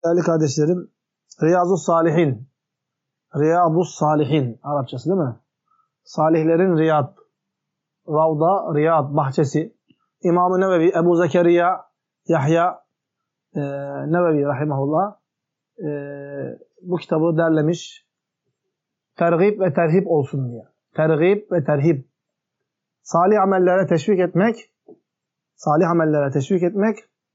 Değerli kardeşlerim, Riyazus Salihin. Riyadus Salihin Arapçası değil mi? Salihlerin Riyad. Ravda, Riyad, bahçesi. İmam-ı Nevevi, Ebu Zekeriya, Yahya Nevevi rahimahullah bu kitabı derlemiş. Tergib ve terhib olsun diye. Tergib ve terhib. Salih amellere teşvik etmek,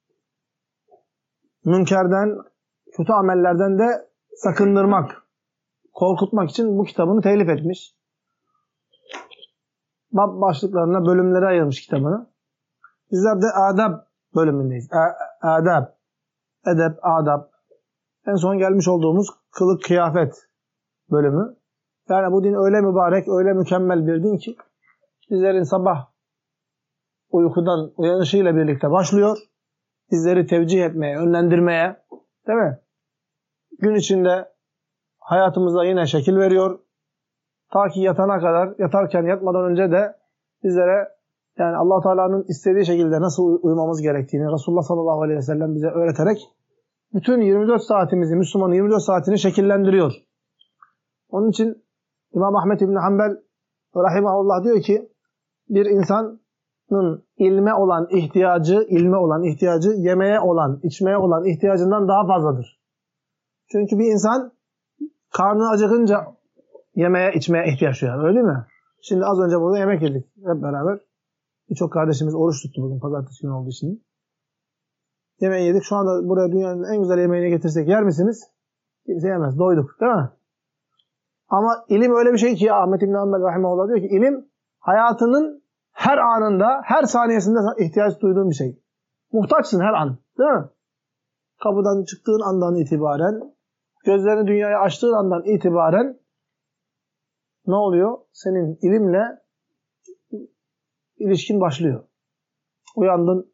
münkerden, kötü amellerden de sakındırmak, korkutmak için bu kitabını telif etmiş. Bab başlıklarına, bölümlere ayırmış kitabını. Bizler de adab bölümündeyiz. Adab, edep, adab. En son gelmiş olduğumuz kılık, kıyafet bölümü. Yani bu din öyle mübarek, öyle mükemmel bir din ki bizlerin sabah uykudan uyanışıyla birlikte başlıyor. Bizleri tevcih etmeye, yönlendirmeye, değil mi? Gün içinde hayatımıza yine şekil veriyor. Ta ki yatana kadar, yatarken yatmadan önce de bizlere yani Allah Teala'nın istediği şekilde nasıl uyumamız gerektiğini Resulullah sallallahu aleyhi ve sellem bize öğreterek bütün 24 saatimizi, Müslümanın 24 saatini şekillendiriyor. Onun için İmam Ahmed İbni Hanbel rahimahullah diyor ki bir insanın ilme olan ihtiyacı yemeğe olan, içmeye olan ihtiyacından daha fazladır. Çünkü bir insan karnı acıkınca yemeğe, içmeye ihtiyaç duyar. Öyle değil mi? Şimdi az önce burada yemek yedik hep beraber. Birçok kardeşimiz oruç tuttu bugün. Pazartesi günü olduğu için. Yemeği yedik. Şu anda buraya dünyanın en güzel yemeğini getirsek yer misiniz? Kimse yemez. Doyduk. Değil mi? Ama ilim öyle bir şey ki Ahmet İbn Hanbel rahimahullah diyor ki ilim hayatının her anında, her saniyesinde ihtiyaç duyduğun bir şey. Muhtaçsın her an. Değil mi? Kapıdan çıktığın andan itibaren, gözlerini dünyaya açtığın andan itibaren ne oluyor? Senin ilimle ilişkin başlıyor. Uyandın,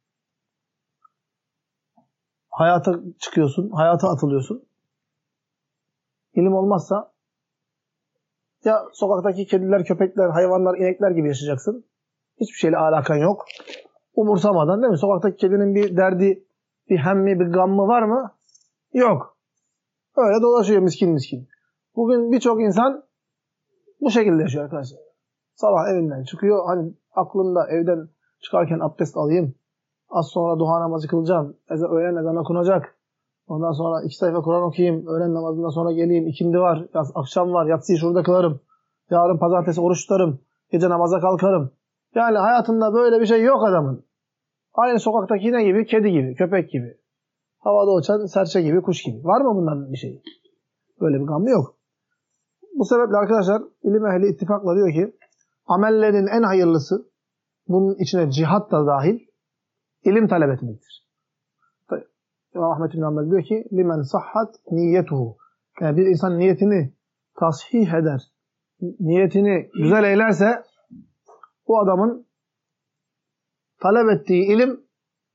hayata çıkıyorsun, hayata atılıyorsun. İlim olmazsa ya sokaktaki kediler, köpekler, hayvanlar, inekler gibi yaşayacaksın. Hiçbir şeyle alakan yok. Umursamadan değil mi? Sokaktaki kedinin bir derdi, bir hemmi, bir gammı var mı? Yok. Öyle dolaşıyor miskin. Bugün birçok insan bu şekilde yaşıyor arkadaşlar. Sabah evinden çıkıyor. Hani aklında evden çıkarken abdest alayım. Az sonra duha namazı kılacağım. Öğlen ezan okunacak. Ondan sonra 2 sayfa Kur'an okuyayım. Öğlen namazından sonra geleyim. İkindi var. Akşam var. Yatsıyı şurada kılarım. Yarın pazartesi oruç tutarım. Gece namaza kalkarım. Yani hayatında böyle bir şey yok adamın. Aynı sokaktaki ne gibi? Kedi gibi, köpek gibi. Havada uçan serçe gibi, kuş gibi. Var mı bunların bir şeyi? Böyle bir gamı yok. Bu sebeple arkadaşlar ilim ehli ittifakla diyor ki amellerin en hayırlısı bunun içine cihat da dahil ilim talep etmektir. İmam Ahmed İbn Hanbel diyor ki limen sahhat niyetuhu. Yani bir insan niyetini tasih eder. Niyetini güzel eylerse bu adamın talep ettiği ilim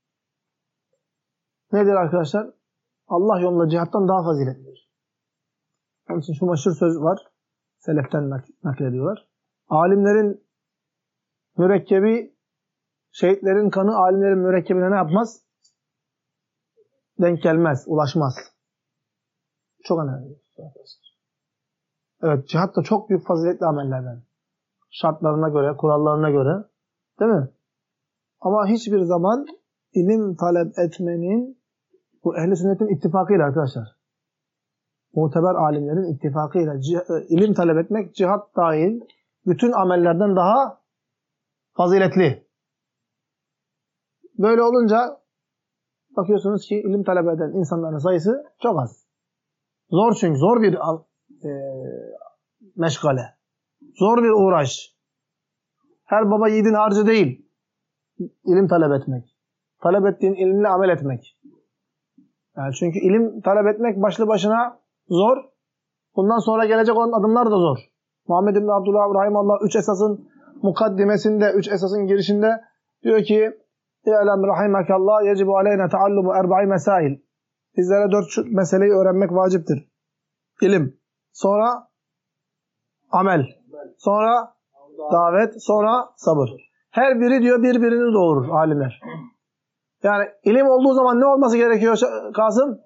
nedir arkadaşlar? Allah yolunda cihattan daha faziletlidir. Onun için şu meşhur söz var. Seleften naklediyorlar. Alimlerin mürekkebi, şehitlerin kanı alimlerin mürekkebine ne yapmaz? Denk gelmez, ulaşmaz. Çok önemli. Evet, cihat da çok büyük faziletli amellerden. Şartlarına göre, kurallarına göre. Değil mi? Ama hiçbir zaman ilim talep etmenin bu ehl-i sünnetin ittifakıyla arkadaşlar. Muteber alimlerin ittifakıyla ilim talep etmek cihat dahil bütün amellerden daha faziletli. Böyle olunca bakıyorsunuz ki ilim talep eden insanların sayısı çok az. Zor çünkü zor bir meşgale. Zor bir uğraş. Her baba yiğidin harcı değil. İlim talep etmek. Talep ettiğin ilimle amel etmek. Yani çünkü ilim talep etmek başlı başına zor. Bundan sonra gelecek olan adımlar da zor. Muhammed bin Abdullah rahimahullah 3 esasın mukaddimesinde, 3 esasın girişinde diyor ki İ'lem rahimakallah yecibu aleyna taallumu 4 mesail. Bizlere 4 meseleyi öğrenmek vaciptir. İlim, sonra amel, sonra davet, sonra sabır. Her biri diyor birbirini doğurur alimler. Yani ilim olduğu zaman ne olması gerekiyor Kasım?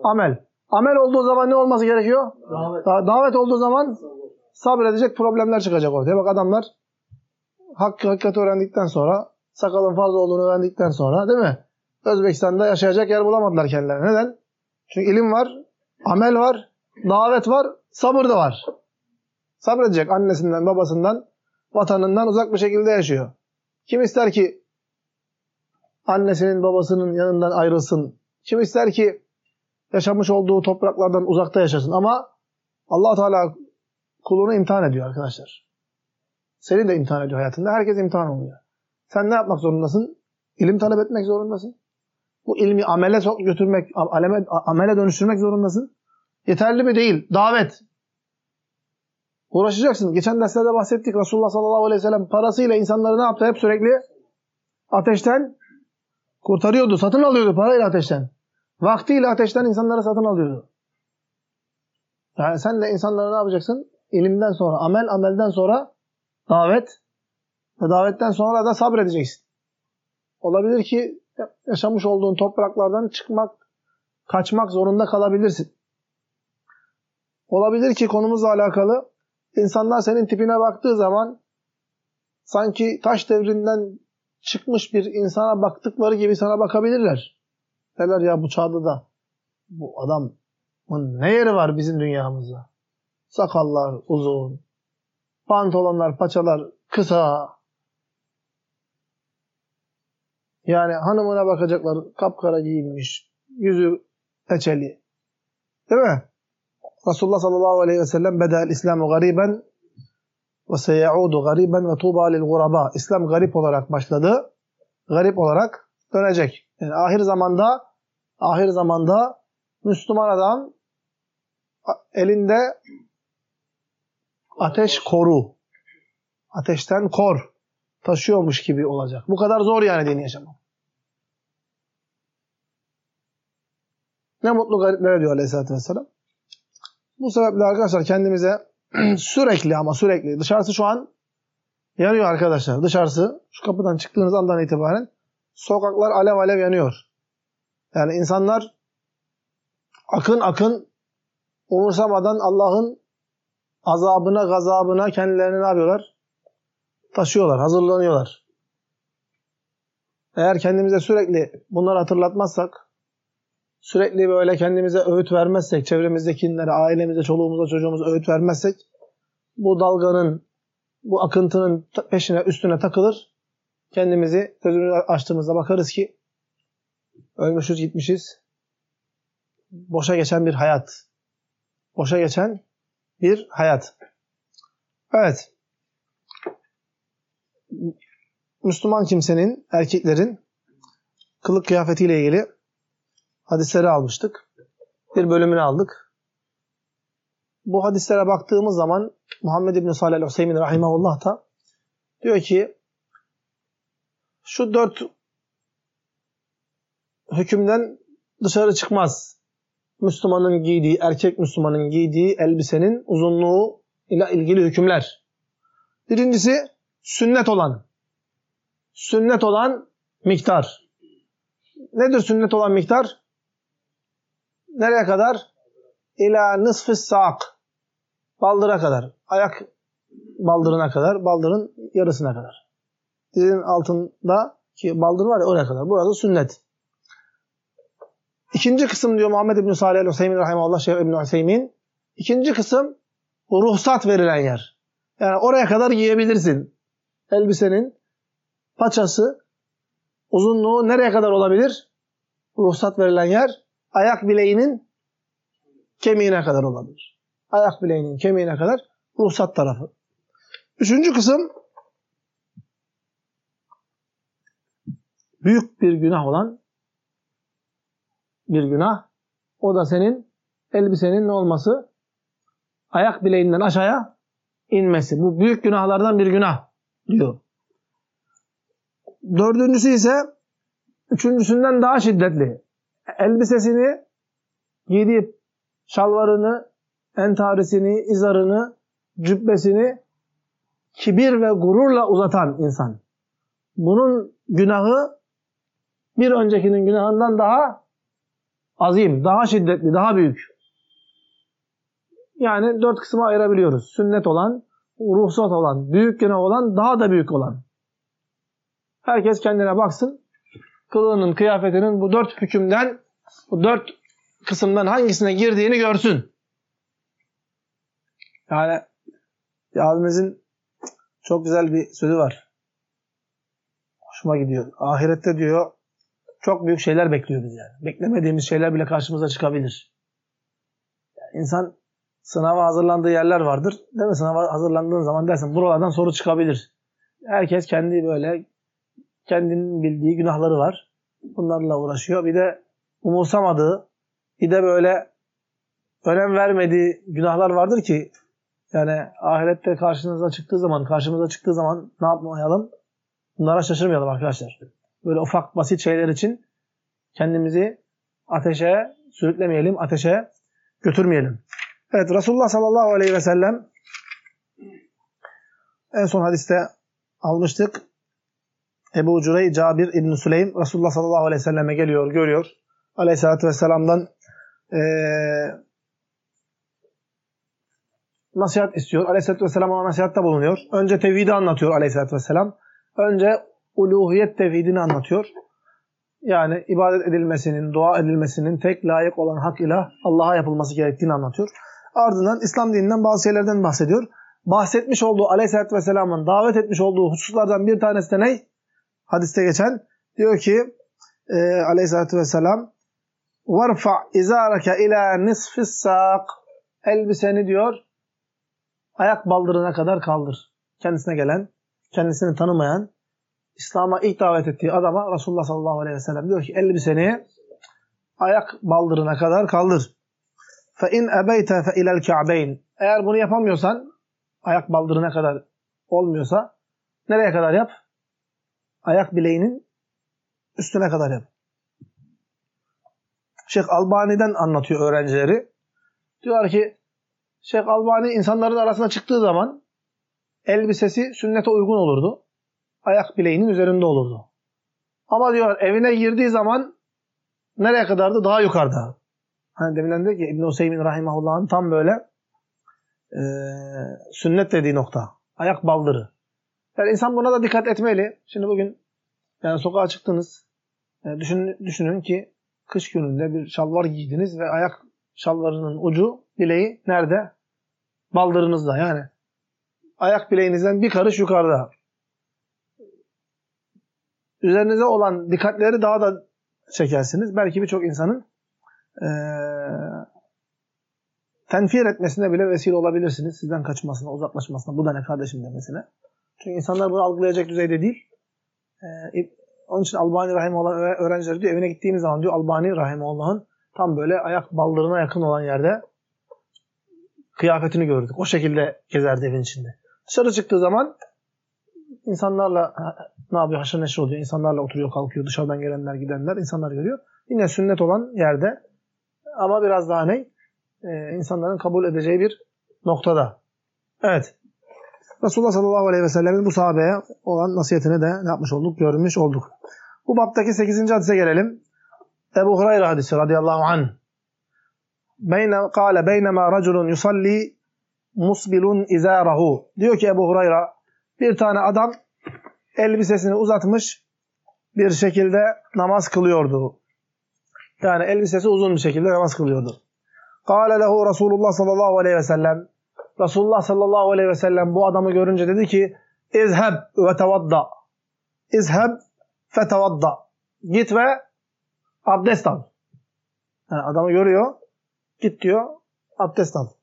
Amel. Amel olduğu zaman ne olması gerekiyor? Davet olduğu zaman sabredecek, problemler çıkacak ortaya. Bak adamlar hakikati öğrendikten sonra, sakalın fazla olduğunu öğrendikten sonra değil mi? Özbekistan'da yaşayacak yer bulamadılar kendilerine. Neden? Çünkü ilim var, amel var, davet var, sabır da var. Sabredecek, annesinden, babasından, vatanından uzak bir şekilde yaşıyor. Kim ister ki annesinin, babasının yanından ayrılsın? Kim ister ki yaşamış olduğu topraklardan uzakta yaşasın? Ama Allah Teala kulunu imtihan ediyor arkadaşlar. Seni de imtihan ediyor hayatında. Herkes imtihan oluyor. Sen ne yapmak zorundasın? İlim talep etmek zorundasın. Bu ilmi amele götürmek, amele dönüştürmek zorundasın. Yeterli mi? Değil. Davet. Uğraşacaksın. Geçen derslerde bahsettik. Resulullah sallallahu aleyhi ve sellem parasıyla insanları ne yaptı? Hep sürekli ateşten kurtarıyordu. Satın alıyordu parayla ateşten. Vaktiyle ateşten insanları satın alıyordu. Yani sen de insanlara ne yapacaksın? İlimden sonra amel, amelden sonra davet ve davetten sonra da sabredeceksin. Olabilir ki yaşamış olduğun topraklardan kaçmak zorunda kalabilirsin. Olabilir ki konumuzla alakalı insanlar senin tipine baktığı zaman sanki taş devrinden çıkmış bir insana baktıkları gibi sana bakabilirler. Derler ya bu çağda da bu adamın ne yeri var bizim dünyamızda? Sakallar uzun, pantolonlar, paçalar kısa. Yani hanımına bakacaklar kapkara giyinmiş, yüzü peçeli. Değil mi? Resulullah sallallahu aleyhi ve sellem bedel İslamu gariben ve seyaudu gariben ve tuğba lil guraba. İslam garip olarak başladı. Garip olarak dönecek. Yani ahir zamanda Müslüman adam elinde ateş koru, ateşten kor taşıyormuş gibi olacak. Bu kadar zor yani dini yaşamak. Ne mutlu gariplere diyor Aleyhisselatü Vesselam. Bu sebeple arkadaşlar kendimize sürekli dışarısı şu an yanıyor arkadaşlar. Dışarısı şu kapıdan çıktığınız andan itibaren sokaklar alev alev yanıyor. Yani insanlar akın umursamadan Allah'ın azabına, gazabına kendilerini ne yapıyorlar? Taşıyorlar, hazırlanıyorlar. Eğer kendimize sürekli bunları hatırlatmazsak, sürekli böyle kendimize öğüt vermezsek, çevremizdekilere, ailemize, çoluğumuza, çocuğumuza öğüt vermezsek, bu dalganın, bu akıntının üstüne takılır. Kendimizi gözümüzü açtığımızda bakarız ki ölmüşüz, gitmişiz. Boşa geçen bir hayat. Boşa geçen bir hayat. Evet. Müslüman kimsenin, erkeklerin kılık kıyafetiyle ilgili hadisleri almıştık. Bir bölümünü aldık. Bu hadislere baktığımız zaman Muhammed İbn Salih el-Hüseyin rahimahullah da diyor ki şu 4 hükümden dışarı çıkmaz. Müslümanın giydiği, erkek Müslümanın giydiği elbisenin uzunluğu ile ilgili hükümler. Birincisi sünnet olan miktar. Nedir sünnet olan miktar? Nereye kadar? İlâ nısfı sâk. Baldıra kadar. Ayak baldırına kadar, baldırın yarısına kadar. Dizinin altındaki baldır var ya oraya kadar. Burada sünnet. İkinci kısım diyor Muhammed İbn Salih el-Hüseyin rahimahullah Şeyh İbn Hüseyin. İkinci kısım ruhsat verilen yer. Yani oraya kadar giyebilirsin. Elbisenin paçası, uzunluğu nereye kadar olabilir? Ruhsat verilen yer ayak bileğinin kemiğine kadar olabilir. Ayak bileğinin kemiğine kadar ruhsat tarafı. Üçüncü kısım büyük bir günah olan bir günah. O da senin elbisenin ne olması? Ayak bileğinden aşağıya inmesi. Bu büyük günahlardan bir günah diyor. Dördüncüsü ise üçüncüsünden daha şiddetli. Elbisesini, giydiği şalvarını, entarisini, izarını, cübbesini kibir ve gururla uzatan insan. Bunun günahı bir öncekinin günahından daha azim, daha şiddetli, daha büyük. Yani 4 kısma ayırabiliyoruz. Sünnet olan, ruhsat olan, büyük günah olan, daha da büyük olan. Herkes kendine baksın. Kılığının, kıyafetinin bu 4 hükümden, bu 4 kısımdan hangisine girdiğini görsün. Yani abimizin çok güzel bir sözü var. Hoşuma gidiyor. Ahirette diyor çok büyük şeyler bekliyor bizi yani. Beklemediğimiz şeyler bile karşımıza çıkabilir. Yani insan sınava hazırlandığı yerler vardır. Değil mi? Sınava hazırlandığın zaman dersin buralardan soru çıkabilir. Herkes kendi böyle kendinin bildiği günahları var. Bunlarla uğraşıyor. Bir de umursamadığı, bir de böyle önem vermediği günahlar vardır ki yani ahirette karşımıza çıktığı zaman ne yapmayalım? Bunlara şaşırmayalım arkadaşlar. Böyle ufak basit şeyler için kendimizi ateşe sürüklemeyelim, ateşe götürmeyelim. Evet, Resulullah sallallahu aleyhi ve sellem en son hadiste almıştık. Ebu Cürey, Cabir İbn-i Süleym Resulullah sallallahu aleyhi ve selleme geliyor, görüyor. Aleyhissalatü vesselam'dan nasihat istiyor. Aleyhissalatü vesselam ona nasihatta bulunuyor. Önce tevhidi anlatıyor aleyhissalatü vesselam. Önce uluhiyet tevhidini anlatıyor. Yani ibadet edilmesinin, dua edilmesinin tek layık olan hak ilah Allah'a yapılması gerektiğini anlatıyor. Ardından İslam dininden bazı şeylerden bahsediyor. Bahsetmiş olduğu aleyhissalatü vesselamın davet etmiş olduğu hususlardan bir tanesi de ne? Hadiste geçen diyor ki aleyhissalatü vesselam وَرْفَعْ اِزَارَكَ اِلَى نِصْفِ السَّاقِ elbiseni diyor ayak baldırına kadar kaldır. Kendisine gelen, kendisini tanımayan, İslam'a ilk davet ettiği adama Resulullah sallallahu aleyhi ve sellem diyor ki elbiseni ayak baldırına kadar kaldır. فَاِنْ اَبَيْتَ فَاِلَى الْكَعْبَيْنِ eğer bunu yapamıyorsan, ayak baldırına kadar olmuyorsa nereye kadar yap? Ayak bileğinin üstüne kadar yap. Şeyh Albani'den anlatıyor öğrencileri. Diyor ki Şeyh Albani insanların arasına çıktığı zaman elbisesi sünnete uygun olurdu. Ayak bileğinin üzerinde olurdu. Ama diyor evine girdiği zaman nereye kadardı? Daha yukarıda. Hani deminden diyor ki İbn-i Hüseyin Rahimahullah'ın tam böyle sünnet dediği nokta. Ayak baldırı. Yani insan buna da dikkat etmeli. Şimdi bugün yani sokağa çıktınız. Düşünün ki kış gününde bir şalvar giydiniz ve ayak şalvarının ucu, bileği nerede? Baldırınızda yani. Ayak bileğinizden bir karış yukarıda. Üzerinize olan dikkatleri daha da çekersiniz. Belki birçok insanın tenfir etmesine bile vesile olabilirsiniz. Sizden kaçmasına, uzaklaşmasına. Bu da ne kardeşim demesine. Çünkü insanlar bunu algılayacak düzeyde değil. Onun için Albani Rahimullah öğrencileri diyor evine gittiğimiz zaman diyor Albani Rahimullah'ın tam böyle ayak baldırına yakın olan yerde kıyafetini gördük. O şekilde gezerdi evin içinde. Dışarı çıktığı zaman insanlarla ne yapıyor? Haşır neşir oluyor. İnsanlarla oturuyor, kalkıyor. Dışarıdan gelenler, gidenler insanlar görüyor. Yine sünnet olan yerde ama biraz daha ne? İnsanların kabul edeceği bir noktada. Evet. Resulullah sallallahu aleyhi ve sellem'in bu sahabeye olan nasihatini de ne yapmış olduk? Görmüş olduk. Bu baptaki 8. hadise gelelim. Ebu Hureyre hadisi radıyallahu anh. Kâle beynema raculun yusalli musbilun izârahu. Diyor ki Ebu Hureyre bir tane adam elbisesini uzatmış bir şekilde namaz kılıyordu. Yani elbisesi uzun bir şekilde namaz kılıyordu. Kâle lehu Resulullah sallallahu aleyhi ve sellem. Resulullah sallallahu aleyhi ve sellem bu adamı görünce dedi ki İzheb ve tevadda. İzheb fe tevadda. Git ve abdest al. Yani adamı görüyor. Git diyor. Abdest al.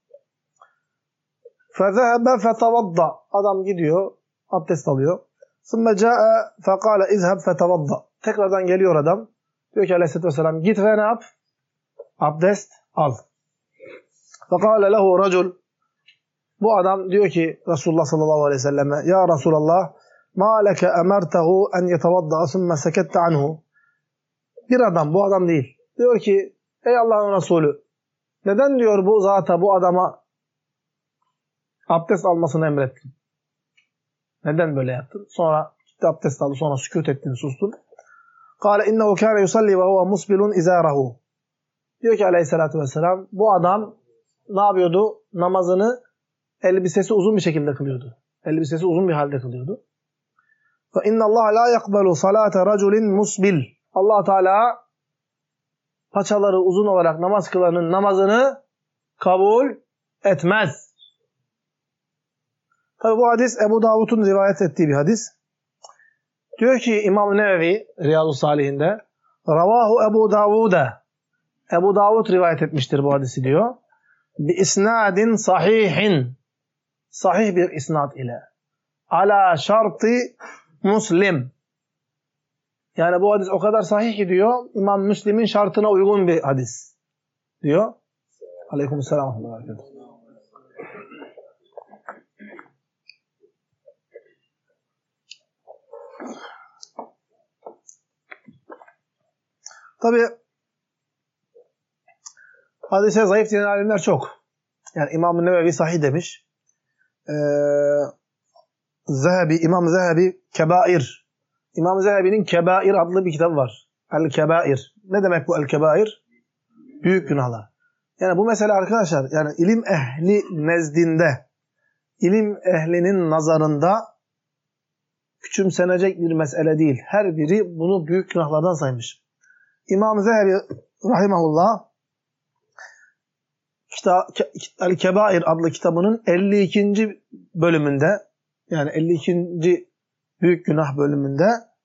Fezehebe fe tevadda. Adam gidiyor. Abdest alıyor. Sümme câe fekâle izheb fe tevadda. Tekrardan geliyor adam. Diyor ki aleyhissalatü vesselam git ve ne yap? Abdest al. Fekâle lehu racul. Bu adam diyor ki Resulullah sallallahu aleyhi ve selleme ya Resulallah ma leke emertehu en yetevadda sümme sekette anhu. Bir adam, bu adam değil. Diyor ki ey Allah'ın Resulü neden diyor bu zata, bu adama abdest almasını emrettin? Neden böyle yaptın? Sonra gitti abdest aldı, sonra sükût ettin, sustun. Kâle innehu kâne yusalli ve huve musbilun izârehu. Diyor ki aleyhissalatü vesselam bu adam ne yapıyordu? Namazını elbisesi uzun bir şekilde kılıyordu. Elbisesi uzun bir halde kılıyordu. فَاِنَّ اللّٰهَ لَا يَقْبَلُ صَلَاةَ رَجُلٍ مُسْبِلٍ Allah Teala paçaları uzun olarak namaz kılanın namazını kabul etmez. Tabi bu hadis Ebu Davud'un rivayet ettiği bir hadis. Diyor ki İmam Nevevi Riyadu Salihinde Ravahu Ebu Davud'a Ebu Davud rivayet etmiştir bu hadisi diyor. Bi isnadin sahihin sahih bir isnad ile ala şartı Müslim. Yani bu hadis o kadar sahih ki diyor İmam Müslim'in şartına uygun bir hadis diyor. Aleykümselam. Tabi hadise zayıf diyen alimler çok. Yani İmam-ı Nevevi sahih demiş. İmam Zehebi Kebair. İmam Zehebi'nin Kebair adlı bir kitabı var. El-Kebair. Ne demek bu El-Kebair? Büyük günahlar. Yani bu mesele arkadaşlar yani ilim ehli nezdinde, ilim ehlinin nazarında küçümsenecek bir mesele değil. Her biri bunu büyük günahlardan saymış. İmam Zehebi rahimahullah El-Kebair adlı kitabının 52. bölümünde yani 52. büyük günah bölümünde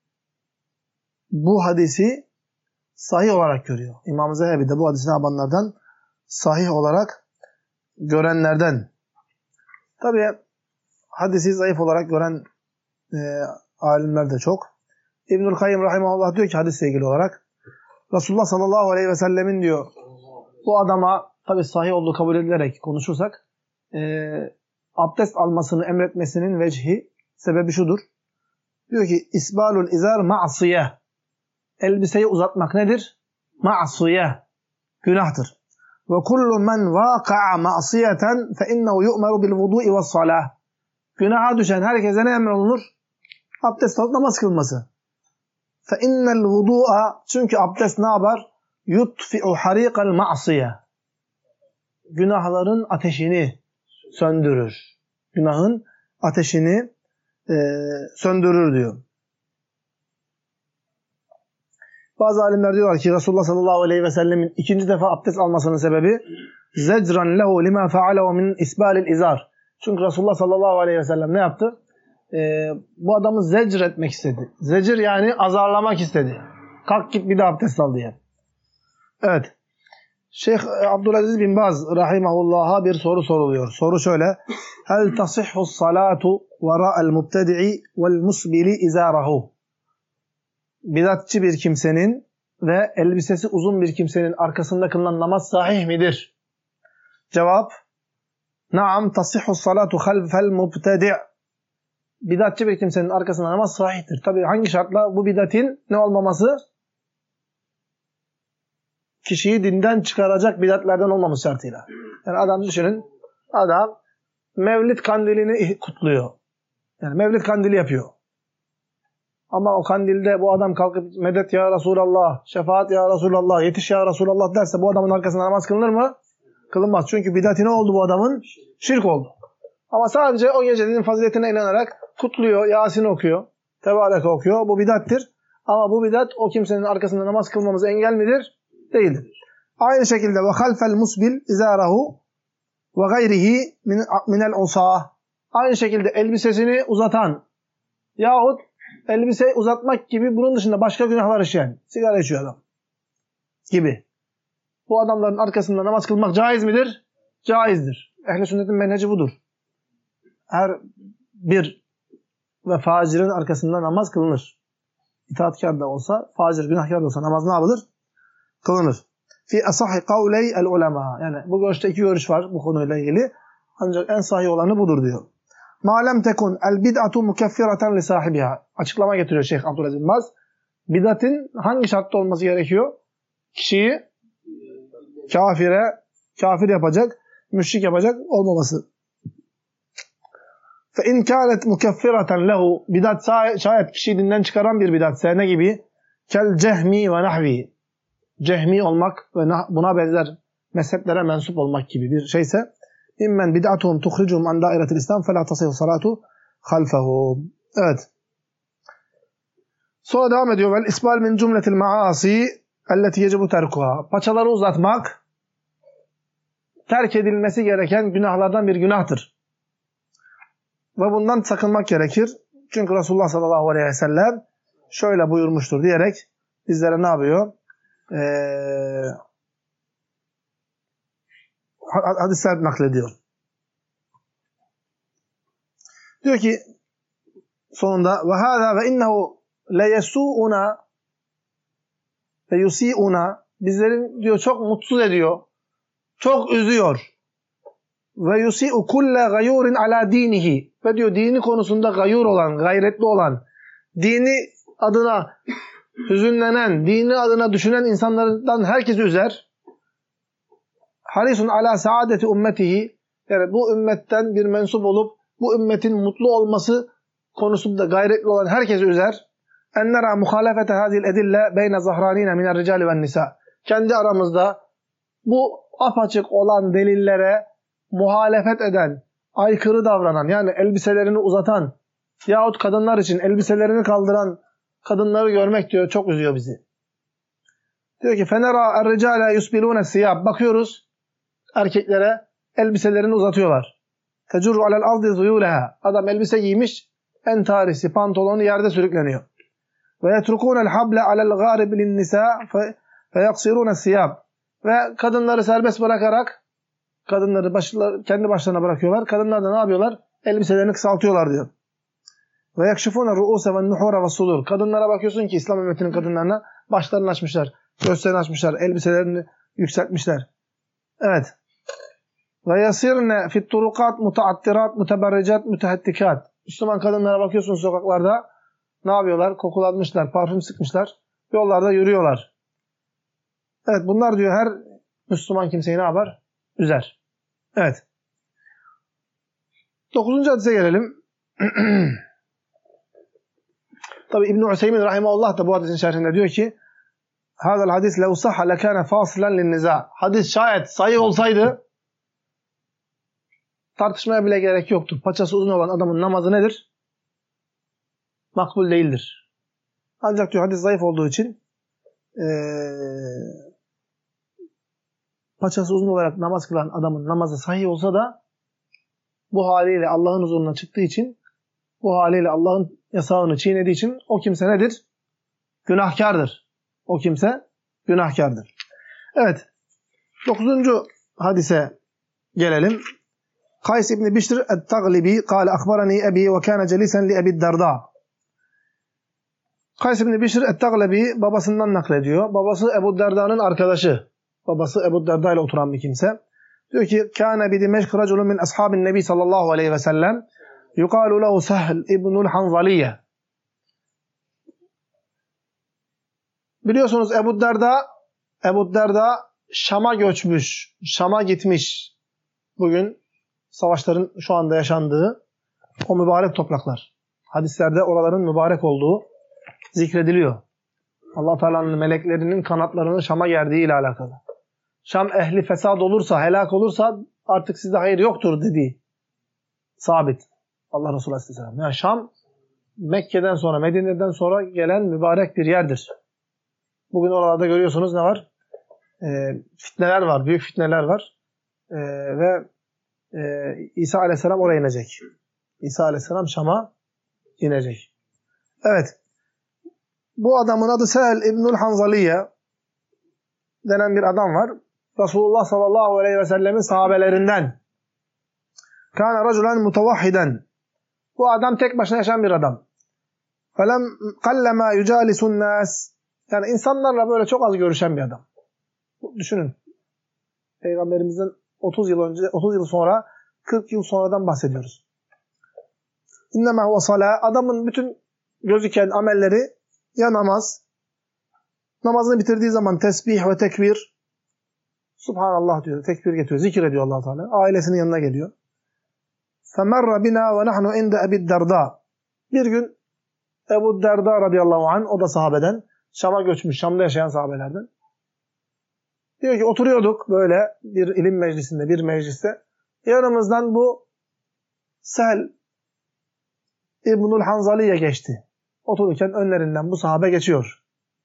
bu hadisi sahih olarak görüyor. İmam Zehebi de bu hadisini yapanlardan sahih olarak görenlerden. Tabi hadisi zayıf olarak gören alimler de çok. İbnül Kayyim rahimahullah diyor ki hadisle ilgili olarak Resulullah sallallahu aleyhi ve sellemin diyor bu adama tabi sahih olduğu kabul edilerek konuşursak abdest almasını emretmesinin vecihi sebebi şudur. Diyor ki isbalul izar ma'siye. Elbiseyi uzatmak nedir? Ma'siye. Günahtır. Ve kullu men vaka'a ma'siyeten fe innehu yu'meru bil vudu'i ve's salah. Günaha düşen herkese ne emrolunur? Abdest alıp namaz kılması. Fe innel vudu'a çünkü abdest ne yapar? Yutfi'u harikal ma'siye. Günahların ateşini söndürür. Günahın ateşini söndürür diyor. Bazı alimler diyorlar ki Resulullah sallallahu aleyhi ve sellemin ikinci defa abdest almasının sebebi zecran lehu lima fealehu min isbalil izar. Çünkü Resulullah sallallahu aleyhi ve sellem ne yaptı? Bu adamı zecr etmek istedi. Zecir yani azarlamak istedi. Kalk git bir daha abdest al diye. Evet. Şeyh Abdülaziz bin Baz rahimahullah'a bir soru soruluyor. Soru şöyle. Hel tasihhu salatu vera'el mubtedi'i vel musbili izarahu. Bidatçı bir kimsenin ve elbisesi uzun bir kimsenin arkasında kılınan namaz sahih midir? Cevap. Naam tasihhu salatu halfel mubtedi'. Bidatçı bir kimsenin arkasında namaz sahihtir. Tabii hangi şartla? Bu bidatin ne olmaması? Kişiyi dinden çıkaracak bidatlerden olmaması şartıyla. Yani adam düşünün, adam Mevlid kandilini kutluyor. Yani Mevlid kandili yapıyor. Ama o kandilde bu adam kalkıp medet ya Resulallah, şefaat ya Resulallah, yetiş ya Resulallah derse bu adamın arkasında namaz kılınır mı? Kılınmaz. Çünkü bidati ne oldu bu adamın? Şirk oldu. Ama sadece o gecenin faziletine inanarak kutluyor, Yasin okuyor, Tebareke okuyor. Bu bidattir. Ama bu bidat o kimsenin arkasında namaz kılmamıza engel midir? Değildir. Aynı şekilde ve halfel musbil izarahu ve gayrihi minel usa. Aynı şekilde elbisesini uzatan yahut elbiseyi uzatmak gibi bunun dışında başka günahlar işleyen, sigara içiyor adam gibi. Bu adamların arkasında namaz kılmak caiz midir? Caizdir. Ehl-i sünnetin menheci budur. Her bir ve facirin arkasında namaz kılınır. İtaatkar da olsa, facir, günahkar da olsa namaz ne yapılır? Kılınır. Fi asahhi kavley el ulema. Yani bu görüşte iki görüş var bu konuyla ilgili. Ancak en sahih olanı budur diyor. Ma lem tekun el bid'atu mukeffiratan li sahibiha. Açıklama getiriyor Şeyh Abdülaziz bin Baz. Bid'atin hangi şartta olması gerekiyor? Kişiyi kafir yapacak, müşrik yapacak olmaması. Fe in kânet mukeffiratan lehu. Bid'at şayet kişiyi dinden çıkaran bir bid'atse ne gibi? Kel cehmi ve nahvi. cehmi olmak ve buna benzer mezheplere mensup olmak gibi bir şeyse immen bid'atuhum tuhricuhum an dairetil İslam fela tasihhu salatu halfehum. Evet. Sonra devam ediyor. Vel isbal min cumletil maasi elleti yecibu terkuha. Paçaları uzatmak terk edilmesi gereken günahlardan bir günahtır. Ve bundan sakınmak gerekir. Çünkü Resulullah sallallahu aleyhi ve sellem şöyle buyurmuştur diyerek bizlere ne yapıyor? Hadisler naklediyor. Diyor ki sonunda ve hâzâ ve innehu leyesu'una ve yusi'una bizlerin diyor çok mutsuz ediyor. Çok üzüyor. Ve yusi'u kulle gayurin ala dinihi. Ve diyor dini konusunda gayur olan, gayretli olan, dini adına hüzünlenen, dini adına düşünen insanlardan herkesi üzer. Harisun ala saadeti ümmetihi. Yani bu ümmetten bir mensup olup bu ümmetin mutlu olması konusunda gayretli olan herkesi üzer. En nera muhalefete hazil edille beyne zahranine minel ricali ven nisa. Kendi aramızda bu apaçık olan delillere muhalefet eden, aykırı davranan, yani elbiselerini uzatan yahut kadınlar için elbiselerini kaldıran kadınları görmek diyor çok üzüyor bizi. Diyor ki fenera er-ricale yusbilune siyab. Bakıyoruz erkeklere elbiselerini uzatıyorlar. Tecurru alel ardi zuyuleha. Adam elbise giymiş, entarisi, pantolonu yerde sürükleniyor. Ve yetrukunel hable alel gharib lin nisa fe yaksirune siyab. Ve kadınları serbest bırakarak kadınları kendi başlarına bırakıyorlar. Kadınlar da ne yapıyorlar? Elbiselerini kısaltıyorlar diyor. Ve yakşifune ru'use ve nuhura ve sudur. Kadınlara bakıyorsun ki İslam ümmetinin kadınlarına başlarını açmışlar, göğüslerini açmışlar, elbiselerini yükseltmişler. Evet. Ve yasirne fit turukat mutaattirat muteberricat mutehettikat. Müslüman kadınlara bakıyorsun sokaklarda ne yapıyorlar? Kokulanmışlar, parfüm sıkmışlar. Yollarda yürüyorlar. Evet, bunlar diyor her Müslüman kimseyi ne yapar? Üzer. Evet. 9. hadise gelelim. Tabi İbn-i Hüseyin rahimahullah da bu hadisin şerhinde diyor ki Hâzel hadis lev sahha lekâne fâsilen linnizâ. Hadis şayet sahih olsaydı tartışmaya bile gerek yoktur. Paçası uzun olan adamın namazı nedir? Makbul değildir. Ancak diyor hadis zayıf olduğu için paçası uzun olarak namaz kılan adamın namazı sahih olsa da bu haliyle Allah'ın huzuruna çıktığı için, bu haliyle Allah'ın yasağını çiğnediği için o kimse nedir? Günahkardır. O kimse günahkardır. Evet. 9. hadise gelelim. Kays ibn Bişr et-Taglibi kâle akbarani ebi ve kâne celisen li Ebi Derda. Kays ibn Bişr et-Taglibi babasından naklediyor. Babası Ebu Derda'nın arkadaşı. Babası Ebu Derda ile oturan bir kimse. Diyor ki kâne bi Dimeşk raculun min ashabin nebi sallallahu aleyhi ve sellem yuqalu lehu Sehl ibnul Hanzaliye. Biliyorsunuz Ebu Derda Şam'a göçmüş, Şam'a gitmiş. Bugün savaşların şu anda yaşandığı o mübarek topraklar. Hadislerde oraların mübarek olduğu zikrediliyor. Allah Teala'nın meleklerinin kanatlarını Şam'a gerdiği ile alakalı. Şam ehli fesad olursa, helak olursa artık sizde hayır yoktur dediği sabit. Allah Resulü Aleyhisselam. Yani Şam Mekke'den sonra, Medine'den sonra gelen mübarek bir yerdir. Bugün oralarda görüyorsunuz ne var? Fitneler var, büyük fitneler var. Ve İsa Aleyhisselam oraya inecek. İsa Aleyhisselam Şam'a inecek. Evet. Bu adamın adı Sehl İbnül Hanzaliye denen bir adam var. Resulullah sallallahu aleyhi ve sellemin sahabelerinden. Kâne raculen mutevahhiden. Bu adam tek başına yaşayan bir adam. Felem kallema yucalisun nas. Yani insanlarla böyle çok az görüşen bir adam. Düşünün. Peygamberimizden 30 yıl sonra 40 yıl sonradan bahsediyoruz. İnnemâ huve salâ. Adamın bütün gözüken amelleri ya namaz. Namazını bitirdiği zaman tesbih ve tekbir. Subhanallah diyor. Tekbir getiriyor. Zikir ediyor Allah Teala. Ailesinin yanına geliyor. فَمَرَّ بِنَا وَنَحْنُ عِنْدَ Ebi Derda. Bir gün Ebu Derda radıyallahu anh, o da sahabeden, Şam'a göçmüş, Şam'da yaşayan sahabelerden. Diyor ki oturuyorduk böyle bir ilim meclisinde, bir mecliste. Yanımızdan bu Sehl İbnül Hanzaliye geçti. Otururken önlerinden bu sahabe geçiyor.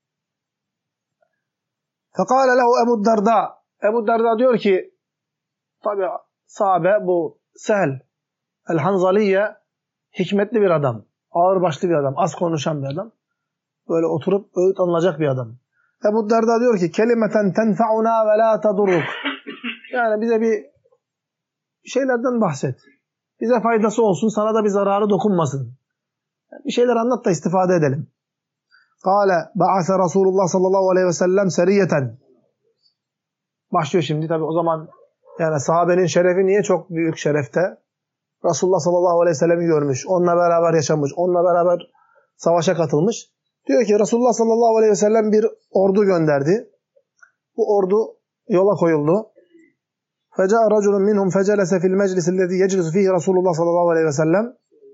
Fekale lehu Ebu Derda. Ebu Derda diyor ki, tabi sahabe bu Sehl el-Hanzaliye hikmetli bir adam, ağırbaşlı bir adam, az konuşan bir adam. Böyle oturup öğüt alınacak bir adam. Ebu Derda diyor ki, kelimeten tenfa'una ve la tadurruk. Yani bize bir şeylerden bahset. Bize faydası olsun, sana da bir zararı dokunmasın. Bir şeyler anlat da istifade edelim. Kale ba'ase Resulullah sallallahu aleyhi ve sellem seriyeten. Başlıyor şimdi tabi o zaman yani sahabenin şerefi niye çok büyük şerefte? Resulullah sallallahu aleyhi ve sellem'i görmüş, onunla beraber yaşamış, onunla beraber savaşa katılmış. Diyor ki Resulullah sallallahu aleyhi ve sellem bir ordu gönderdi. Bu ordu yola koyuldu. فَجَاءَ رَجُلٌ مِنْهُمْ فَجَلَسَ فِي الْمَجْلِسِ الَّذ۪ي يَجْلِسُ ف۪يهِ Resulullah sallallahu aleyhi ve sellem.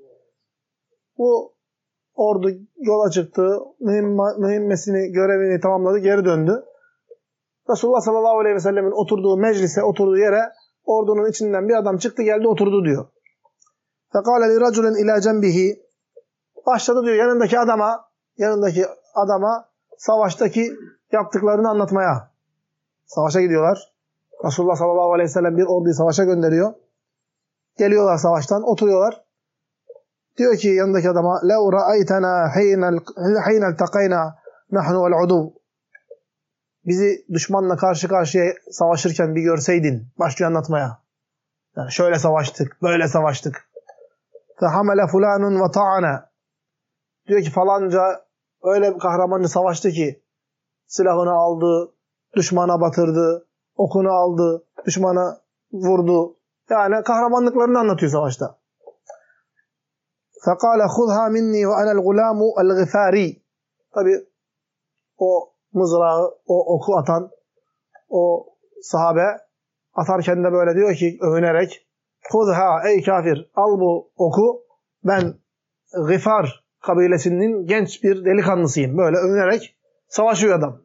Bu ordu yola çıktı, mühimmesini, görevini tamamladı, geri döndü. Resulullah sallallahu aleyhi ve sellemin oturduğu meclise, oturduğu yere ordunun içinden bir adam çıktı geldi oturdu diyor. فَقَالَ لِرَجُلٍ اِلَى جَنْبِهِ. Başladı diyor yanındaki adama savaştaki yaptıklarını anlatmaya. Savaşa gidiyorlar. Resulullah sallallahu aleyhi ve sellem bir orduyu savaşa gönderiyor. Geliyorlar savaştan, oturuyorlar. Diyor ki yanındaki adama لَوْ رَأَيْتَنَا حَيْنَ الْتَقَيْنَا نَحْنُ وَالْعُدُوُ. Bizi düşmanla karşı karşıya savaşırken bir görseydin. Başlıyor anlatmaya. Yani şöyle savaştık, böyle savaştık. فَحَمَلَ فُلَانٌ وَطَعَنَا. Diyor ki falanca öyle bir kahramanca savaştı ki silahını aldı, düşmana batırdı, okunu aldı, düşmana vurdu. Yani kahramanlıklarını anlatıyor savaşta. فَقَالَ خُذْهَا مِنِّي وَأَنَا الْغُلَامُ الْغِفَارِي. Tabi o mızrağı, o oku atan o sahabe atarken de böyle diyor ki övünerek خُذْهَا ey kafir al bu oku, ben Gıfar kabilesinin genç bir delikanlısıyım. Böyle övünerek savaşıyor adam.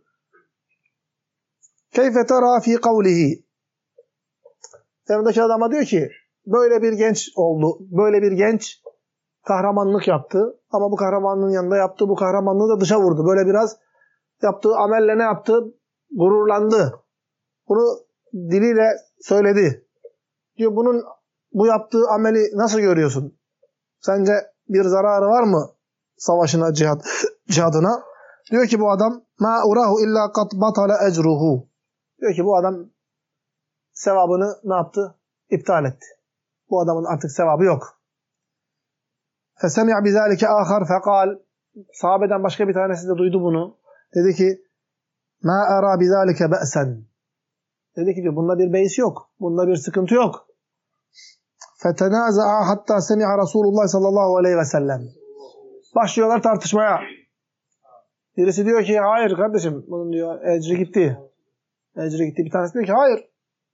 كَيْفَ تَرَى ف۪ي قَوْلِهِ. Yanındaki adama diyor ki böyle bir genç oldu, böyle bir genç kahramanlık yaptı ama bu kahramanlığın yanında yaptığı bu kahramanlığı da dışa vurdu. Böyle biraz yaptığı amelle ne yaptı? Gururlandı. Bunu diliyle söyledi. Diyor bu yaptığı ameli nasıl görüyorsun? Sence bir zararı var mı savaşına, cihadına? Diyor ki bu adam ma urahu illa kat batala ecruhu. Diyor ki bu adam sevabını ne yaptı? İptal etti. Bu adamın artık sevabı yok. Fesemi'a bizalike ahar fekal. Sahabeden başka bir tanesi de duydu bunu. Dedi ki ma ara bizalike be'sen. Dedi ki diyor bunda bir beis yok. Bunda bir sıkıntı yok. Fetenaza'a hatta semi'a Resulullah sallallahu aleyhi ve sellem. Başlıyorlar tartışmaya. Birisi diyor ki hayır kardeşim bunun diyor ecri gitti. Ecri gitti. Bir tanesi diyor ki hayır.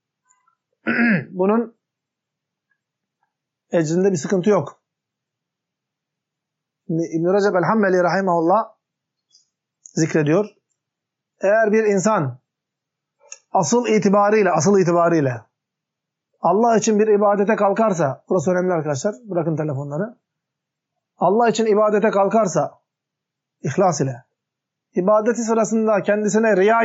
Bunun ecrində bir sıkıntı yok. Şimdi İbn-i Recep el-Hanbeli rahimahullah zikrediyor. Eğer bir insan asıl itibariyle Allah için bir ibadete kalkarsa, burası önemli arkadaşlar, bırakın telefonları. Allah için ibadete kalkarsa, ihlas ile, ibadeti sırasında kendisine riya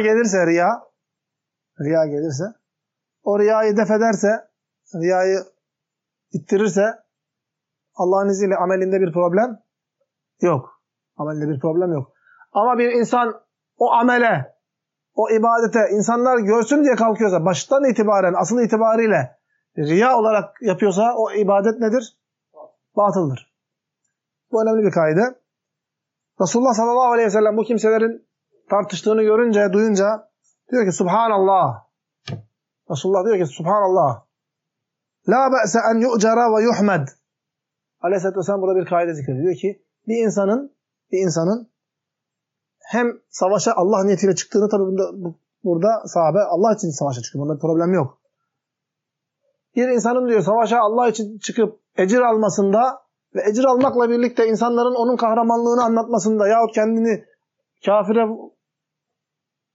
gelirse, o riyayı def ederse, riyayı ittirirse, Allah'ın izniyle amelinde bir problem yok. Amelinde bir problem yok. Ama bir insan o amele, o ibadete insanlar görsün diye kalkıyorsa, baştan itibaren, asıl itibariyle riya olarak yapıyorsa o ibadet nedir? Batıldır. Bu önemli bir kaide. Resulullah sallallahu aleyhi ve sellem bu kimselerin tartıştığını görünce, duyunca diyor ki Subhanallah. Resulullah diyor ki Subhanallah. La be'se en yu'cara ve yuhmed. Aleyhisselatü vesselam burada bir kaide zikrediyor. Diyor ki bir insanın hem savaşa Allah niyetiyle çıktığını tabi burada sahabe Allah için savaşa çıkıyor. Bunda bir problem yok. Bir insanın diyor savaşa Allah için çıkıp ecir almasında ve ecir almakla birlikte insanların onun kahramanlığını anlatmasında yahut kendini kafire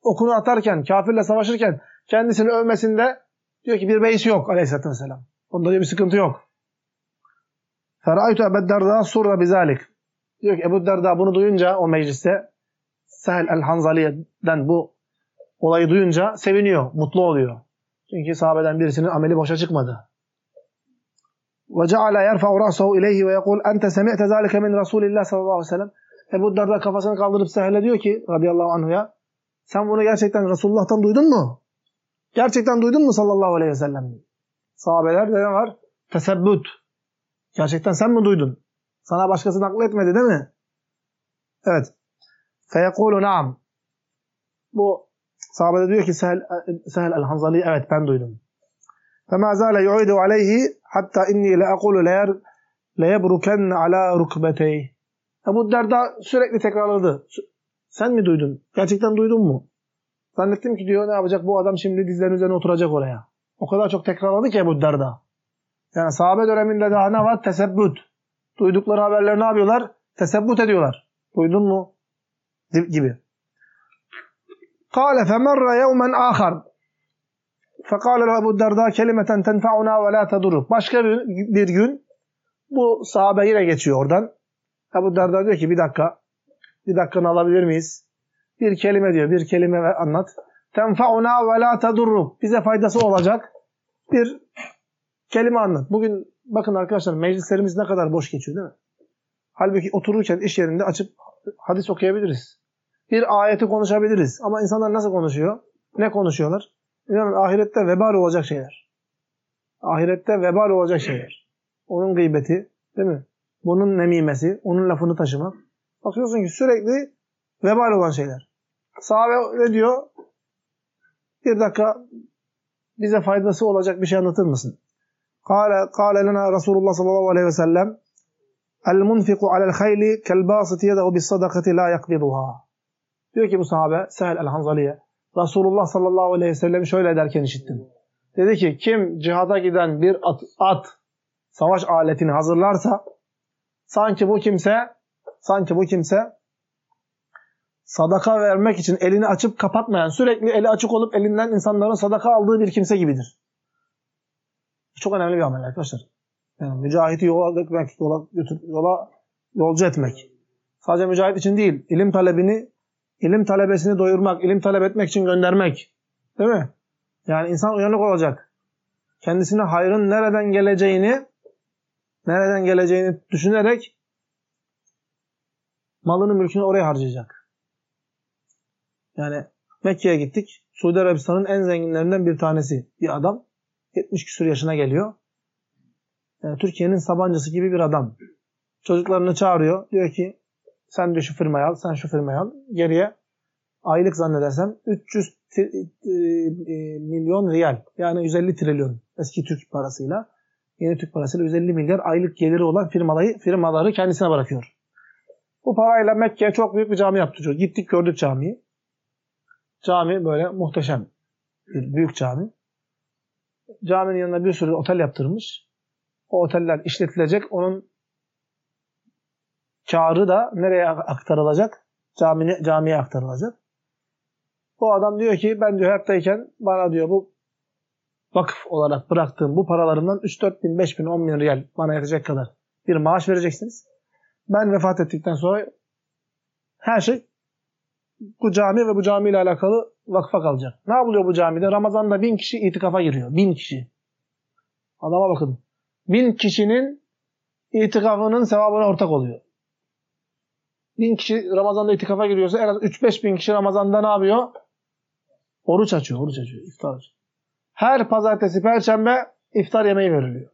okunu atarken, kafirle savaşırken kendisini övmesinde diyor ki bir beis yok aleyhissalatü vesselam. Onda diyor bir sıkıntı yok. فَرَأَيْتُ اَبَا الدَّرْدَى سُرَّ بِذَٰلِكَ. Diyor ki Ebu Derda bunu duyunca o mecliste Sehl el-Hanzaliye'den bu olayı duyunca seviniyor, mutlu oluyor. Çünkü sahabeden birisinin ameli boşa çıkmadı. وَجَعَلَ يَرْفَعُ رَأْسَهُ إِلَيْهِ وَيَقُولُ أَنْتَ سَمِعْتَ ذَٰلِكَ مِنْ رَسُولِ اللّٰهِ sallallahu aleyhi ve sellem. Ebu Derda kafasını kaldırıp Sehl'e diyor ki radıyallahu anhuya, sen bunu gerçekten Resulullah'tan duydun mu? Gerçekten duydun mu sallallahu aleyhi ve sellem? Sahabelerde ne var? Tesebbüt. Gerçekten sen mi duydun? Sana başkası nakletmedi değil mi? Evet. فَيَقُولُ نَعَمْ. Bu sahabede diyor ki Sehl el-Hanzali, evet ben duydum. فَمَا زَالَ يُعِيدُ عَلَيْهِ حَتَّى اِنِّي لَأَقُولُ لَيَبْرُكَنَّ عَلَى رُكْبَتَيْهِ. Ebu Derda sürekli tekrarladı. Sen mi duydun? Gerçekten duydun mu? Zannettim ki diyor ne yapacak bu adam şimdi dizlerinin üzerine oturacak oraya. O kadar çok tekrarladı ki Ebu Derda. Yani sahabe döneminde daha ne var? Tesebbüt. Duydukları haberleri ne yapıyorlar? Tesebbüt ediyorlar. Duydun mu? Gibi. قال فمر يوما آخر فقال له Ebu Derda kelimeten tenfa'una ve la tedurruk. Başka bir gün bu sahabe yine geçiyor oradan. Ebu Derda diyor ki bir dakikanı alabilir miyiz? Bir kelime diyor, bir kelime anlat. Tenfa'una ve la tedurruk. Bize faydası olacak bir kelime anlat. Bugün bakın arkadaşlar meclislerimiz ne kadar boş geçiyor değil mi? Halbuki otururken iş yerinde açıp hadis okuyabiliriz. Bir ayeti konuşabiliriz. Ama insanlar nasıl konuşuyor? Ne konuşuyorlar? İnanın ahirette vebal olacak şeyler. Ahirette vebal olacak şeyler. Onun gıybeti, değil mi? Bunun nemimesi, onun lafını taşımak. Bakıyorsun ki sürekli vebal olan şeyler. Sahabe ne diyor? Bir dakika bize faydası olacak bir şey anlatır mısın? Kâle lena Resulullah sallallahu aleyhi ve sellem el-munfiku alel hayli kel-bâsiti yedehu bis-sadakati la yakbiduha. Diyor ki bu sahabe Sehl el-Hanzaliye, Resulullah sallallahu aleyhi ve sellem şöyle derken işittim. Dedi ki kim cihada giden bir at savaş aletini hazırlarsa sanki bu kimse sadaka vermek için elini açıp kapatmayan, sürekli eli açık olup elinden insanların sadaka aldığı bir kimse gibidir. Çok önemli bir amel arkadaşlar. Yani mücahidi yola dökmek, yola yolcu etmek. Sadece mücahit için değil, ilim talebesini doyurmak, ilim talep etmek için göndermek. Değil mi? Yani insan uyanık olacak. Kendisine hayrın nereden geleceğini düşünerek malını, mülkünü oraya harcayacak. Yani Mekke'ye gittik. Suudi Arabistan'ın en zenginlerinden bir tanesi. Bir adam 70 küsur yaşına geliyor. Yani Türkiye'nin Sabancısı gibi bir adam. Çocuklarını çağırıyor. Diyor ki sen de şu firmayı al, sen şu firmayı al. Geriye aylık zannedersem 300 milyon riyal. Yani 150 trilyon eski Türk parasıyla. Yeni Türk parasıyla 150 milyar aylık geliri olan firmaları kendisine bırakıyor. Bu parayla Mekke'ye çok büyük bir cami yaptı. Gittik gördük camiyi. Cami böyle muhteşem bir büyük cami. Caminin yanına bir sürü otel yaptırmış. O oteller işletilecek. Onun kârı da nereye aktarılacak? Camiye aktarılacak. Bu adam diyor ki ben diyor hayattayken bana diyor bu vakıf olarak bıraktığım bu paralarımdan 3-4 bin, 5 bin, 10 bin riyal bana yetecek kadar bir maaş vereceksiniz. Ben vefat ettikten sonra her şey bu cami ve bu camiyle alakalı vakfa kalacak. Ne yapılıyor bu camide? Ramazan'da 1000 kişi itikafa giriyor. 1000 kişi. Adama bakın. 1000 kişinin itikafının sevabına ortak oluyor. 1000 kişi Ramazan'da itikafa giriyorsa en az 3-5 bin kişi Ramazan'da ne yapıyor? Oruç açıyor, iftar açıyor. Her pazartesi, perşembe iftar yemeği veriliyor.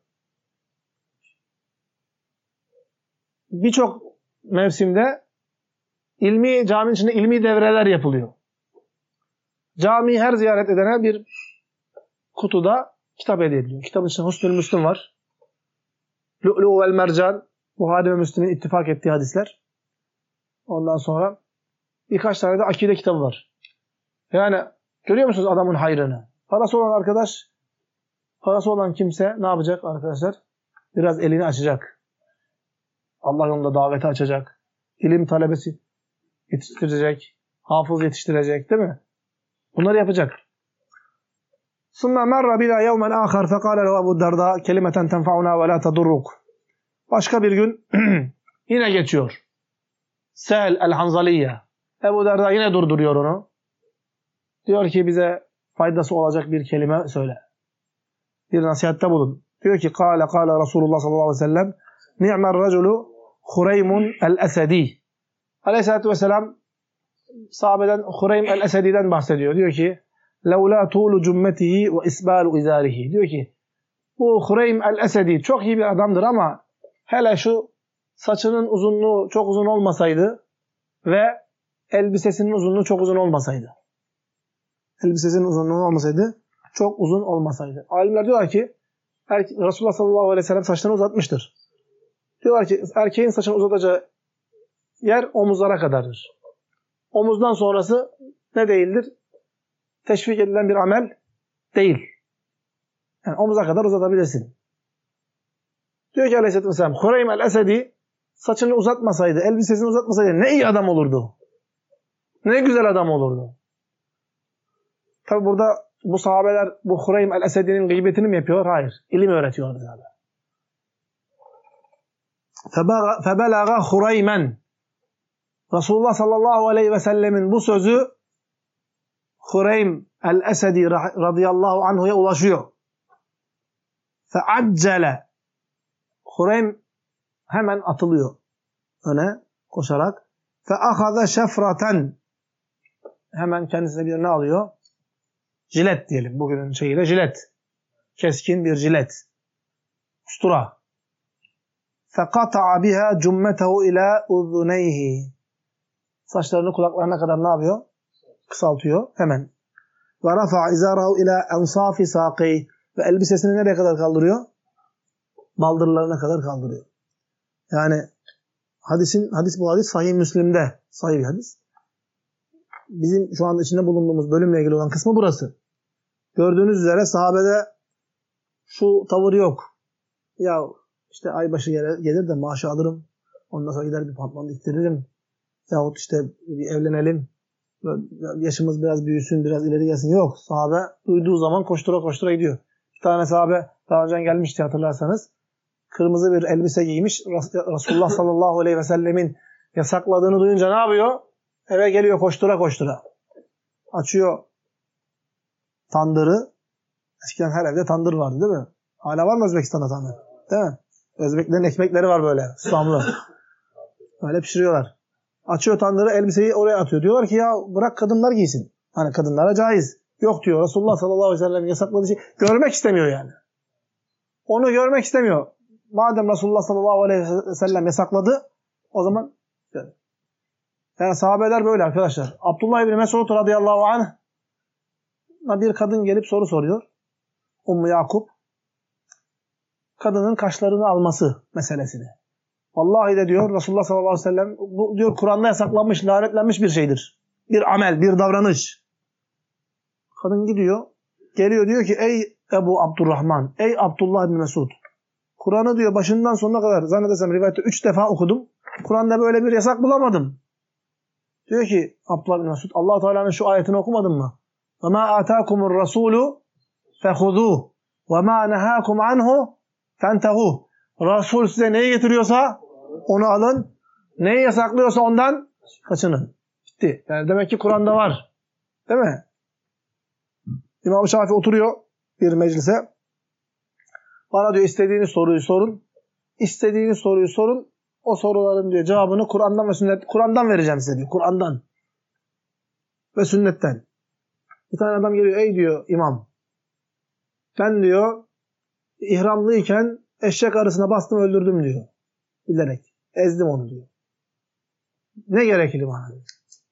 Birçok mevsimde caminin içinde ilmi devreler yapılıyor. Camiyi her ziyaret edene bir kutuda kitap hediye ediliyor. Kitabın içinde Husnül Müslüm var. Lu'lu vel Mercan, Buhari ve Müslim'in ittifak ettiği hadisler. Ondan sonra birkaç tane de akide kitabı var. Yani görüyor musunuz adamın hayrını? Parası olan arkadaş, parası olan kimse ne yapacak arkadaşlar? Biraz elini açacak. Allah yolunda daveti açacak. İlim talebesi yetiştirecek. Hafız yetiştirecek değil mi? Bunları yapacak. ثُمَّ مَرَّ بِنَا يَوْمًا آخَرْ فَقَالَ لَهُ أَبُو الدَّرْدَاء كَلِمَةً تَنْفَعُنَا وَلَا تَضُرُّكَ. Başka bir gün yine geçiyor. Sehl el-Hanzaliye. Ebu Derda yine durduruyor onu. Diyor ki bize faydası olacak bir kelime söyle. Bir nasihatte bulun. Diyor ki kâle Resulullah sallallahu aleyhi ve sellem ni'mer raculu Hureymun el-Esedi. Aleyhisselatü vesselam sahabeden Hureym el-Esedi'den bahsediyor. Diyor ki لَوْلَا طُولُ جُمَّتِهِ وَاِسْبَالُ اِذَارِهِ. Diyor ki bu Hureym el-Esedi çok iyi bir adamdır ama hele şu saçının uzunluğu çok uzun olmasaydı ve elbisesinin uzunluğu çok uzun olmasaydı. Elbisesinin uzunluğu olmasaydı, çok uzun olmasaydı. Alimler diyorlar ki Resulullah sallallahu aleyhi ve sellem saçlarını uzatmıştır. Diyorlar ki erkeğin saçını uzatacağı yer omuzlara kadardır. Omuzdan sonrası ne değildir? Teşvik edilen bir amel değil. Yani omuza kadar uzatabilirsin. Diyor ki aleyhisselatü vesselam Hureym el-Esedi saçını uzatmasaydı, elbisesini uzatmasaydı ne iyi adam olurdu. Ne güzel adam olurdu. Tabi burada bu sahabeler bu Hureym el-Esedi'nin gıybetini mi yapıyor? Hayır. İlim öğretiyor bize. فَبَلَغَ Hureymen. Resulullah sallallahu aleyhi ve sellemin bu sözü Hureym el-Esedi radıyallahu anhu'ya ulaşıyor. فَعَجَّلَ. Hureym hemen atılıyor öne koşarak. فَأَخَذَ شَفْرَةً. Hemen kendisine bir ne alıyor? Jilet diyelim. Bugünün şeyiyle jilet. Keskin bir jilet. Ustura. فَقَطَعَ بِهَا جُمَّتَهُ اِلَى اُذُنَيْهِ. Saçlarını kulaklarına kadar ne yapıyor? Kısaltıyor. Hemen. وَرَفَعَ اِزَارَهُ اِلَى اَنْصَافِ سَاقِهِ. Ve elbisesini nereye kadar kaldırıyor? Baldırlarına kadar kaldırıyor. Yani bu hadis Sahih Müslim'de. Sahih bir hadis. Bizim şu anda içinde bulunduğumuz bölümle ilgili olan kısmı burası. Gördüğünüz üzere sahabede şu tavır yok. Ya işte aybaşı gelir de maaşı alırım. Ondan sonra gider bir pantolon diktiririm. Yahut işte bir evlenelim. Yaşımız biraz büyüsün, biraz ileri gelsin. Yok. Sahabe duyduğu zaman koştura koştura gidiyor. Bir tane sahabe daha önce gelmişti hatırlarsanız. Kırmızı bir elbise giymiş. Resulullah sallallahu aleyhi ve sellemin yasakladığını duyunca ne yapıyor? Eve geliyor koştura koştura. Açıyor tandırı. Eskiden her evde tandır vardı değil mi? Hala var mı Özbekistan'da tandır? Değil mi? Özbeklerin ekmekleri var böyle. Susamlı. Öyle pişiriyorlar. Açıyor tandırı, elbiseyi oraya atıyor. Diyorlar ki ya bırak kadınlar giysin. Hani kadınlara caiz. Yok diyor. Resulullah sallallahu aleyhi ve sellem yasakladığı şey. Görmek istemiyor yani. Onu görmek istemiyor. Madem Resulullah sallallahu aleyhi ve sellem yasakladı o zaman yani sahabeler böyle arkadaşlar. Abdullah ibn Mesud radıyallahu anh bir kadın gelip soru soruyor. Ummu Yakup. Kadının kaşlarını alması meselesini. Vallahi de diyor Resulullah sallallahu aleyhi ve sellem bu diyor Kur'an'da yasaklanmış, lanetlenmiş bir şeydir. Bir amel, bir davranış. Kadın gidiyor, geliyor diyor ki ey Ebu Abdurrahman, ey Abdullah ibn Mesud. Kur'an'ı diyor başından sonuna kadar zannedersem rivayette 3 defa okudum. Kur'an'da böyle bir yasak bulamadım. Diyor ki Abdullah ibn Mesud Allah Teala'nın şu ayetini okumadın mı? Ve ma ataakumur rasulu fehuzuh ve ma nahakum anhu fentehu. Resul size neyi getiriyorsa onu alın. Neyi yasaklıyorsa ondan kaçının. Bitti. Yani demek ki Kur'an'da var. Değil mi? İmam Şafii oturuyor bir meclise. Bana diyor istediğiniz soruyu sorun. İstediğiniz soruyu sorun. O soruların diyor cevabını Kur'an'dan ve sünnet Kur'an'dan vereceğim size diyor. Kur'an'dan ve sünnetten. Bir tane adam geliyor. Ey diyor imam. Ben diyor ihramlıyken eşek arısına bastım öldürdüm diyor. Bilerek. Ezdim onu diyor. Ne gerekli bana diyor.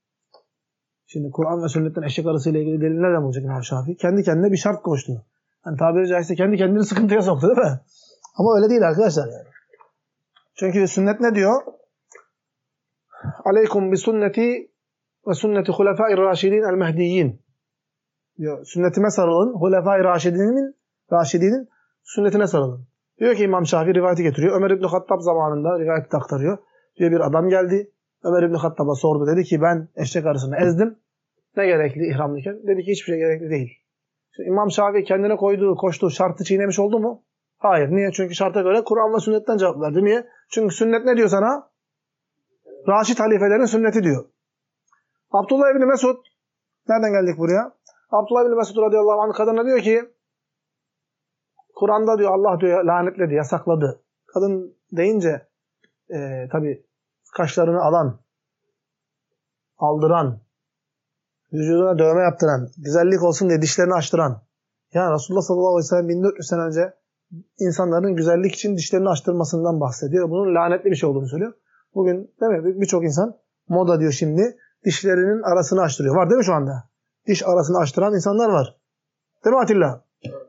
Şimdi Kur'an ve sünnetten eşek arısıyla ilgili delil nereden bulacak İmam Şafii? Kendi kendine bir şart koştu. Yani tabiri caizse kendi kendini sıkıntıya soktu değil mi? Ama öyle değil arkadaşlar yani. Çünkü sünnet ne diyor? Aleykum bi sünneti ve sünneti hulefâi râşidîn el mehdiyyin. Diyor. Sünnetime sarılın. Hulefâi râşidînin sünnetine sarılın. Diyor ki İmam Şafii rivayeti getiriyor. Ömer İbn Hattab zamanında rivayeti aktarıyor. Diyor bir adam geldi. Ömer İbn Hattab'a sordu. Dedi ki ben eşek arısını ezdim. Ne gerekli ihramlıyken? Dedi ki hiçbir şey gerekli değil. Şimdi İmam Şafii kendine koştuğu şartı çiğnemiş oldu mu? Hayır. Niye? Çünkü şarta göre Kur'an ve sünnetten cevap verdi. Niye? Çünkü sünnet ne diyor sana? Raşid halifelerin sünneti diyor. Abdullah İbni Mesud, nereden geldik buraya? Abdullah İbni Mesud radıyallahu anh kadına diyor ki, Kur'an'da diyor Allah diyor lanetledi, yasakladı. Kadın deyince tabii kaşlarını alan, aldıran, vücuduna dövme yaptıran, güzellik olsun diye dişlerini açtıran. Yani Resulullah sallallahu aleyhi ve sellem 1400 sene önce insanların güzellik için dişlerini açtırmasından bahsediyor. Bunun lanetli bir şey olduğunu söylüyor. Bugün değil mi? Birçok insan moda diyor şimdi. Dişlerinin arasını açtırıyor. Var değil mi şu anda? Diş arasını açtıran insanlar var. Değil mi Atilla?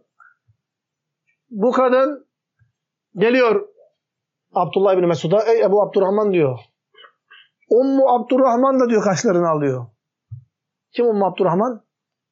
Bu kadın geliyor Abdullah İbni Mesud'a. Ey Ebu Abdurrahman diyor. Ummu Abdurrahman da diyor kaşlarını alıyor. Kim Ummu Abdurrahman?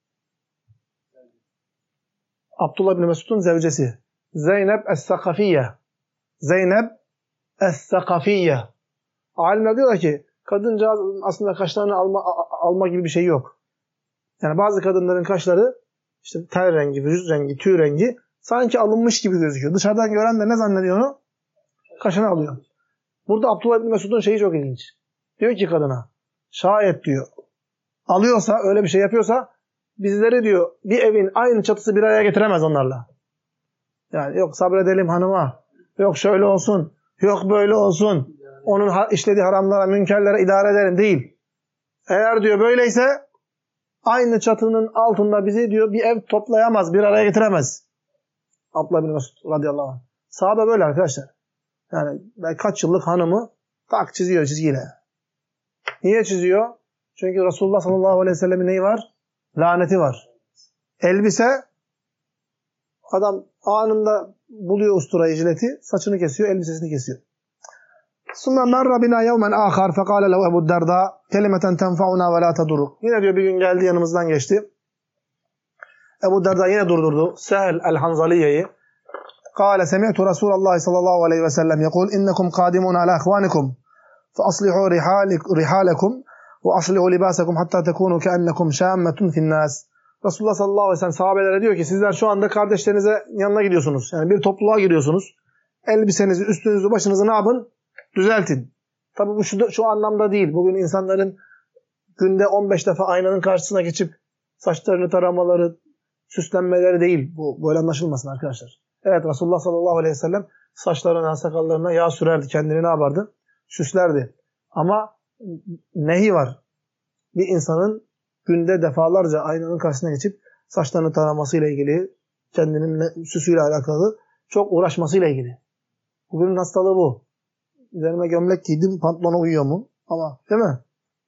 Abdullah İbni Mesud'un zevcesi. Zeynep Es-Sakafiye. Zeynep Es-Sakafiye. Alimler diyorlar ki kadıncağız aslında kaşlarını alma gibi bir şey yok. Yani bazı kadınların kaşları işte ten rengi, vücut rengi, tüy rengi sanki alınmış gibi gözüküyor. Dışarıdan gören de ne zannediyor onu? Kaşını alıyor. Burada Abdullah İbni Mesud'un şeyi çok ilginç. Diyor ki kadına şayet diyor alıyorsa öyle bir şey yapıyorsa bizleri diyor bir evin aynı çatısı bir araya getiremez onlarla. Yani yok sabredelim hanıma. Yok şöyle olsun. Yok böyle olsun. Onun işlediği haramlara, münkerlere idare edelim. Değil. Eğer diyor böyleyse aynı çatının altında bizi diyor bir ev toplayamaz, bir araya getiremez. Abdullah bin Mesud radıyallahu anh. Sahabe böyle arkadaşlar. Yani kaç yıllık hanımı tak çiziyor çizgiyle. Niye çiziyor? Çünkü Resulullah sallallahu aleyhi ve sellemin neyi var? Laneti var. Elbise adam anında buluyor usturayı, jileti, saçını kesiyor, elbisesini kesiyor. Sonra merra bina yevmen ahar fekale lehu Ebu Derda kelimeten tenfa'una ve la teduruk. Yine diyor bir gün geldi yanımızdan geçti. Ebu Derda yine durdurdu. Sehl el-Hanzaliye'yi. Kale semi'tu Resulallah sallallahu aleyhi ve sellem yekul innekum kadimun ala ihvanikum fe aslihu rihalekum ve aslihu libasakum hatta tekunu keennekum şammetun finnâs. Resulullah sallallahu aleyhi ve sellem sahabelere diyor ki sizler şu anda kardeşlerinize yanına gidiyorsunuz. Yani bir topluluğa giriyorsunuz. Elbisenizi, üstünüzü, başınızı ne yapın? Düzeltin. Tabi bu şu anlamda değil. Bugün insanların günde 15 defa aynanın karşısına geçip saçlarını taramaları, süslenmeleri değil. Bu böyle anlaşılmasın arkadaşlar. Evet Resulullah sallallahu aleyhi ve sellem saçlarına, sakallarına yağ sürerdi. Kendini ne yapardı? Süslerdi. Ama nehi var. Bir insanın günde defalarca aynanın karşısına geçip saçlarını taramasıyla ilgili, kendinin süsüyle alakalı çok uğraşmasıyla ilgili. Bugünün hastalığı bu. Üzerime gömlek giydim, pantolona uyuyor mu? Ama değil mi?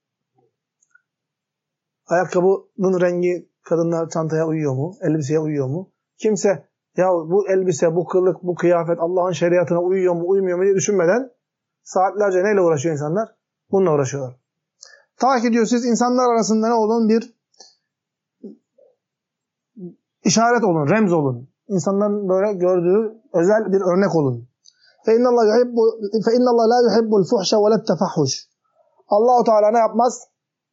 Ayakkabının rengi kadınlar çantaya uyuyor mu? Elbiseye uyuyor mu? Kimse ya bu elbise, bu kılık, bu kıyafet Allah'ın şeriatına uyuyor mu, uymuyor mu diye düşünmeden saatlerce neyle uğraşıyor insanlar? Bununla uğraşıyorlar. Ta ki diyor siz insanlar arasında ne olun? Bir işaret olun, remz olun. İnsanların böyle gördüğü özel bir örnek olun. فَاِنَّ اللّٰهَ لَا يُحِبُّ الْفُحْشَ وَلَا التَّفَحُّشِ Allah-u Teala ne yapmaz?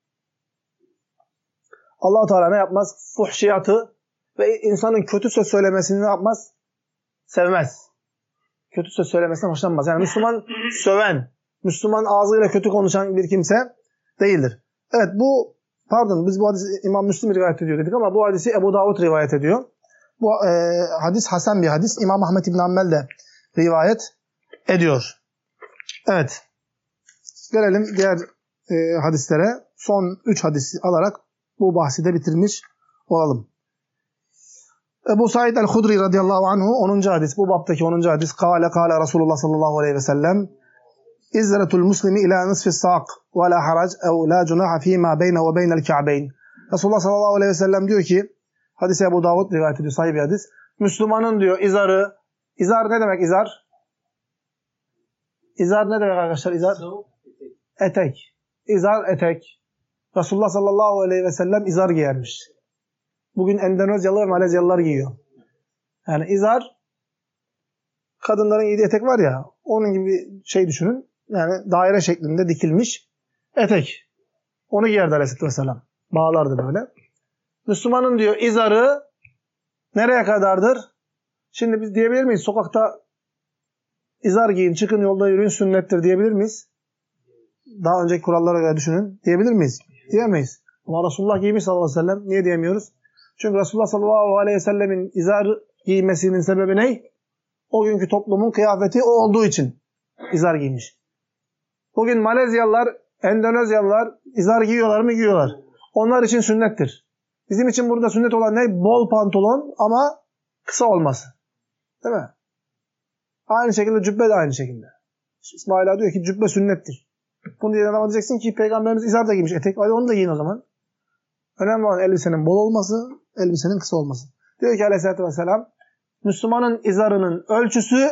Allah-u Teala ne yapmaz? Fuhşiyatı ve insanın kötü söz söylemesini ne yapmaz? Sevmez. Kötü söz söylemesinden hoşlanmaz. Yani Müslüman söven, Müslüman ağzıyla kötü konuşan bir kimse değildir. Evet biz bu hadisi İmam Müslim rivayet ediyor dedik ama bu hadisi Ebu Davud rivayet ediyor. Bu hadis hasen bir hadis. İmam Ahmed İbn Hanbel de rivayet ediyor. Evet. Gelelim diğer hadislere. Son 3 hadisi alarak bu bahsi de bitirmiş olalım. Ebu Said el-Hudri radıyallahu anhu 10. hadis. Bu baptaki 10. hadis. Kale Resulullah sallallahu aleyhi ve sellem İzretul muslimi ila nisfis sak ve la harac ev la cunaha fîmâ beyne ve beynel ka'beyn. Resulullah sallallahu aleyhi ve sellem diyor ki hadis Ebu Davud rivayet ediyor. Sahih bir hadis. Müslümanın diyor izar ne demek izar? İzar ne demek arkadaşlar? İzar? Etek. İzar etek. Resulullah sallallahu aleyhi ve sellem izar giyermiş. Bugün Endonezyalı ve Malezyalılar giyiyor. Yani izar kadınların giydiği etek var ya onun gibi bir şey düşünün. Yani daire şeklinde dikilmiş etek. Onu giyerdi aleyhisselatü vesselam. Bağlardı böyle. Müslümanın diyor izarı nereye kadardır? Şimdi biz diyebilir miyiz? Sokakta izar giyin, çıkın yolda yürüyün sünnettir diyebilir miyiz? Daha önceki kurallara göre düşünün. Diyebilir miyiz? Diyemeyiz. Ama Resulullah giymiş sallallahu aleyhi ve sellem. Niye diyemiyoruz? Çünkü Resulullah sallallahu aleyhi ve sellemin izar giymesinin sebebi ne? O günkü toplumun kıyafeti o olduğu için izar giymiş. Bugün Malezyalılar, Endonezyalılar izar giyiyorlar mı? Giyiyorlar. Onlar için sünnettir. Bizim için burada sünnet olan ne? Bol pantolon ama kısa olması. Değil mi? Aynı şekilde cübbe de aynı şekilde. İsmaila diyor ki cübbe sünnettir. Bunu diye adama diyeceksin ki Peygamberimiz izar da giymiş etek. Hadi onu da giyin o zaman. Önemli olan elbisenin bol olması, elbisenin kısa olması. Diyor ki aleyhissalatü vesselam, Müslümanın izarının ölçüsü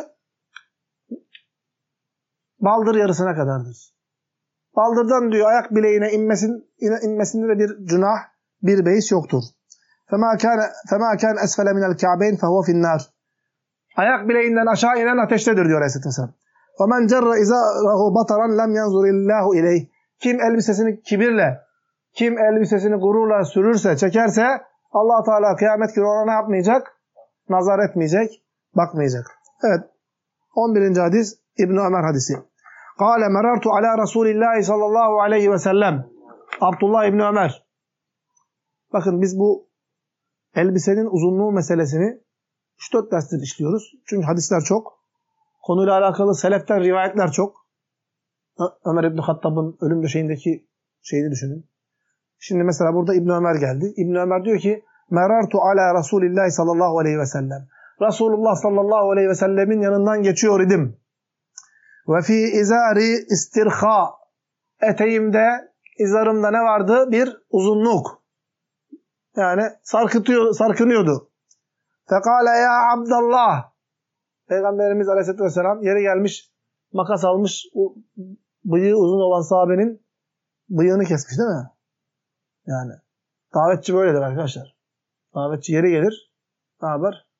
baldır yarısına kadardır. Baldırdan diyor ayak bileğine inmesinde de bir günah, bir beis yoktur. فَمَا كَانَ أَسْفَلَ مِنَ الْكَعْبَيْنِ فَهُوَ فِي النَّارِ Ayak bileğinden aşağı inen ateştedir diyor aleyhissalatü vesselam. وَمَنْ جَرَّ اِزَارَهُ بَطَرًا لَمْ يَنْظُرِ اللّٰهُ اِلَيْهِ Kim elbisesini kibirle, kim elbisesini gururla sürürse, çekerse Allah Teala kıyamet günü ona ne yapmayacak? Nazar etmeyecek, bakmayacak. Evet. 11. hadis İbn Ömer hadisi. Kâle merartu ala Resulillahi sallallahu aleyhi ve sellem. Abdullah İbn Ömer. Bakın biz bu elbisenin uzunluğu meselesini 3-4 derstir işliyoruz. Çünkü hadisler çok. Konuyla alakalı seleften rivayetler çok. Ömer İbn Hattab'ın ölüm döşeğindeki şeyini düşünün. Şimdi mesela burada İbn Ömer geldi. İbn Ömer diyor ki merartu ala Resulillahi sallallahu aleyhi ve sellem. Resulullah sallallahu aleyhi ve sellemin yanından geçiyor idim. Ve fi izari istirha. Eteğimde, izarımda ne vardı? Bir uzunluk. Yani sarkınıyordu. Fekale ya Abdallah. Peygamberimiz aleyhisselatü vesselam yeri gelmiş, makas almış, o bıyığı uzun olan sahabenin bıyığını kesmiş değil mi? Yani davetçi böyledir arkadaşlar. Davetçi yeri gelir, ne yapar?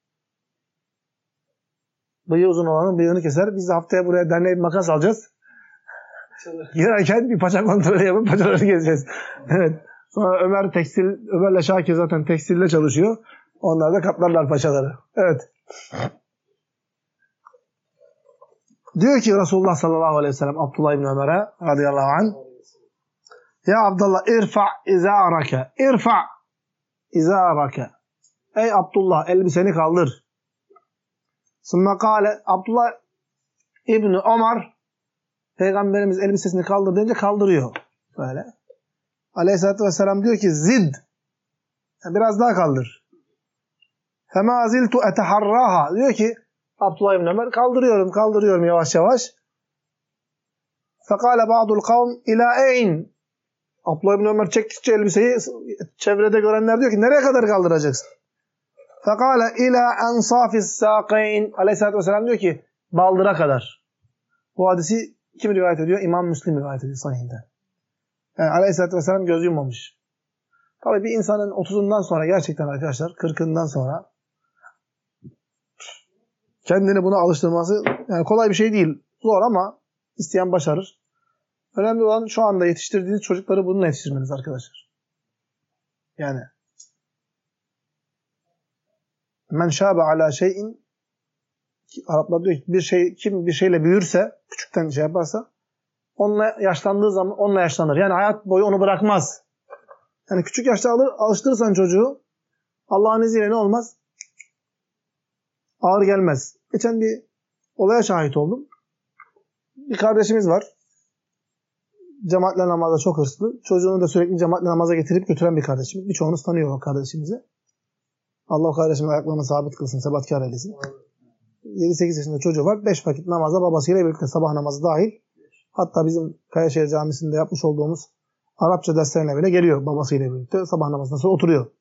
Bıyığı uzun olanın bıyığını keser. Biz de haftaya buraya derneğe bir makas alacağız. Girerken bir paça kontrolü yapıp paçaları gezeceğiz. Evet. Sonra Ömer'le Şakir zaten tekstilde çalışıyor. Onlar da katlarlar paçaları. Evet. Diyor ki Resulullah sallallahu aleyhi ve sellem Abdullah İbni Ömer'e radıyallahu anh Ya Abdullah irfa' izarake. İrfa' izarake. Ey Abdullah elbiseni kaldır. Sümme kâle Abdullah İbni Ömer Peygamberimiz elbisesini kaldır deyince kaldırıyor. Böyle. Aleyhisselatü vesselam diyor ki zid. Biraz daha kaldır. Fema ziltu eteharraha. Diyor ki Abdullah İbni Ömer kaldırıyorum yavaş yavaş. Fekale ba'dul kavm ila eyn. Abdullah İbni Ömer çektikçe elbiseyi çevrede görenler diyor ki nereye kadar kaldıracaksın? Fekale ila ensafis saqeyn. Aleyhisselatü vesselam diyor ki baldıra kadar. Bu hadisi kim rivayet ediyor? İmam Müslim rivayet ediyor sahihinde. Yani Aleyhisselatü vesselam göz yummamış. Tabii bir insanın 30'undan sonra gerçekten arkadaşlar 40'ından sonra kendini buna alıştırması yani kolay bir şey değil. Zor ama isteyen başarır. Önemli olan şu anda yetiştirdiğiniz çocukları bununla yetiştirmeniz arkadaşlar. Yani men şâbe alâ şeyin Araplar diyor ki kim bir şeyle büyürse, küçükten şey yaparsa onunla yaşlandığı zaman onunla yaşlanır. Yani hayat boyu onu bırakmaz. Yani küçük yaşta alıştırırsan çocuğu Allah'ın izniyle ne olmaz? Ağır gelmez. Geçen bir olaya şahit oldum. Bir kardeşimiz var. Cemaatle namaza çok hırslı. Çocuğunu da sürekli cemaatle namaza getirip götüren bir kardeşimiz. Birçoğunuz tanıyor o kardeşimizi. Allah o kardeşimin ayaklarını sabit kılsın, sebatkar eylesin. 7-8 yaşında çocuğu var. 5 vakit namaza babasıyla birlikte sabah namazı dahil. Hatta bizim Kayaşehir Camisi'nde yapmış olduğumuz Arapça derslerine bile geliyor babasıyla birlikte. Sabah namazından sonra oturuyor.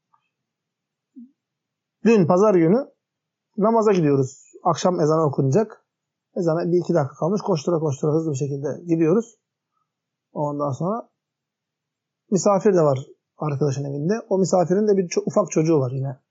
Dün pazar günü namaza gidiyoruz. Akşam ezanı okunacak. Ezana 1-2 dakika kalmış. Koştura koştura hızlı bir şekilde gidiyoruz. Ondan sonra misafir de var arkadaşın evinde. O misafirin de bir ufak çocuğu var yine.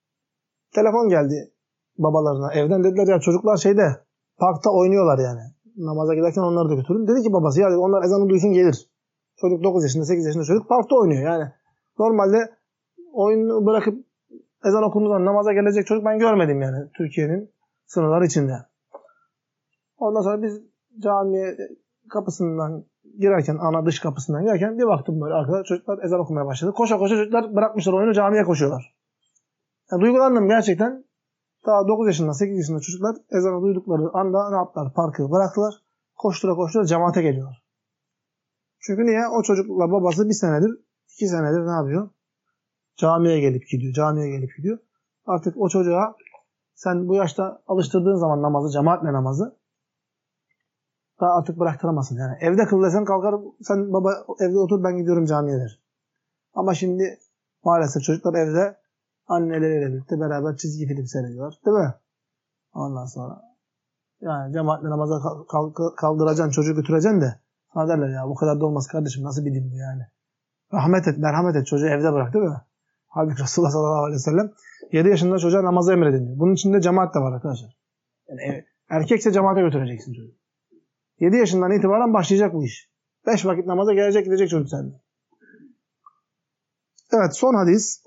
Telefon geldi babalarına. Evden dediler ya çocuklar parkta oynuyorlar yani. namaza giderken onları da götürün. Dedi ki babası ya onlar ezanı duysun gelir. Çocuk 9 yaşında 8 yaşında çocuk parkta oynuyor yani. Normalde oyunu bırakıp ezan okunduğundan namaza gelecek çocuk ben görmedim yani Türkiye'nin sınırları içinde. Ondan sonra biz camiye kapısından girerken, ana dış kapısından girerken bir baktım böyle arkada çocuklar ezan okumaya başladı. Koşa koşa çocuklar bırakmışlar oyunu camiye koşuyorlar. Yani duygulandım gerçekten. Daha 9 yaşında 8 yaşında çocuklar ezanı duydukları anda ne yaptılar? Parkı bıraktılar. Koştura koştura cemaate geliyorlar. Çünkü niye? O çocukla babası 1 senedir, 2 senedir ne yapıyor? Camiye gelip gidiyor. Camiye gelip gidiyor. Artık o çocuğa sen bu yaşta alıştırdığın zaman namazı, cemaatle namazı daha artık bıraktıramazsın. Yani evde kıl desen kalkar, sen baba evde otur ben gidiyorum camiye der. Ama şimdi maalesef çocuklar evde anneleriyle birlikte beraber çizgi film seyrediyorlar. Değil mi? Ondan sonra yani cemaatle namaza kaldıracaksın, çocuğu götüreceksin de sana derler ya bu kadar da olmaz kardeşim nasıl bir din bu yani. Rahmet et, merhamet et çocuğu evde bırak değil mi? Halbuki Resulullah sallallahu aleyhi ve sellem 7 yaşında çocuğa namazı emredin diyor. Bunun içinde cemaat de var arkadaşlar. Yani erkekse cemaate götüreceksin çocuğu. 7 yaşından itibaren başlayacak bu iş. 5 vakit namaza gelecek gidecek çocuk sende. Evet son hadis.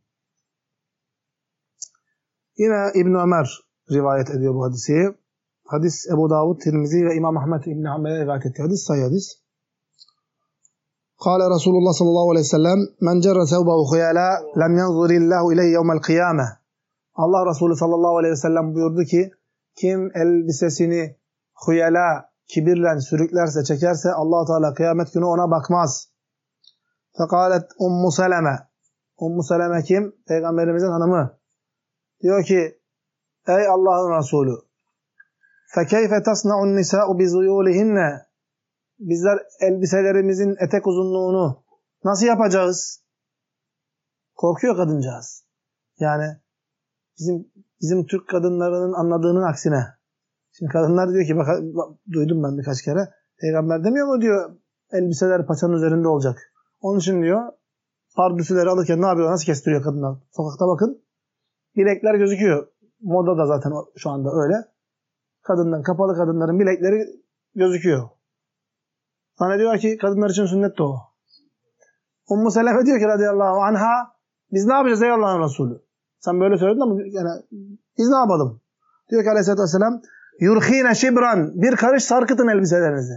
Yine İbn Ömer rivayet ediyor bu hadisi. Hadis Ebu Davud, Tirmizi ve İmam Ahmed İbn Hanbel'e rivayet ettiği hadis, sayı hadis. Kâle Resulullah sallallahu aleyhi ve sellem men cerre sevbahu khuyala lem yanzurillahu ileyhi yevmel kıyame. Allah Resulü sallallahu aleyhi ve sellem buyurdu ki kim elbisesini khuyala kibirlen sürüklerse çekerse Allah Teala kıyamet günü ona bakmaz. Fekalet Ummu Seleme. Ummu Seleme kim? Peygamberimizin hanımı. Diyor ki ey Allah'ın Resulü fekeyfe tasna'un nisa'u bizuyulihinne. Bizler elbiselerimizin etek uzunluğunu nasıl yapacağız? Korkuyor kadıncağız. Yani bizim Türk kadınlarının anladığının aksine. Şimdi kadınlar diyor ki bak duydum ben birkaç kere. Peygamber demiyor mu diyor elbiseler paçanın üzerinde olacak. Onun için diyor pardüsüleri alırken ne yapıyor? Nasıl kestiriyor kadınlar? Sokakta bakın. Bilekler gözüküyor. Moda da zaten şu anda öyle. Kapalı kadınların bilekleri gözüküyor. Zannediyor ki kadınlar için sünnet de o. Ummu Seleme diyor ki radıyallahu anha biz ne yapacağız ey Allah'ın Resulü? Sen böyle söyledin ama yani biz ne yapalım? Diyor ki aleyhissalatü vesselam yurkhine şibran bir karış sarkıtın elbiselerinizi.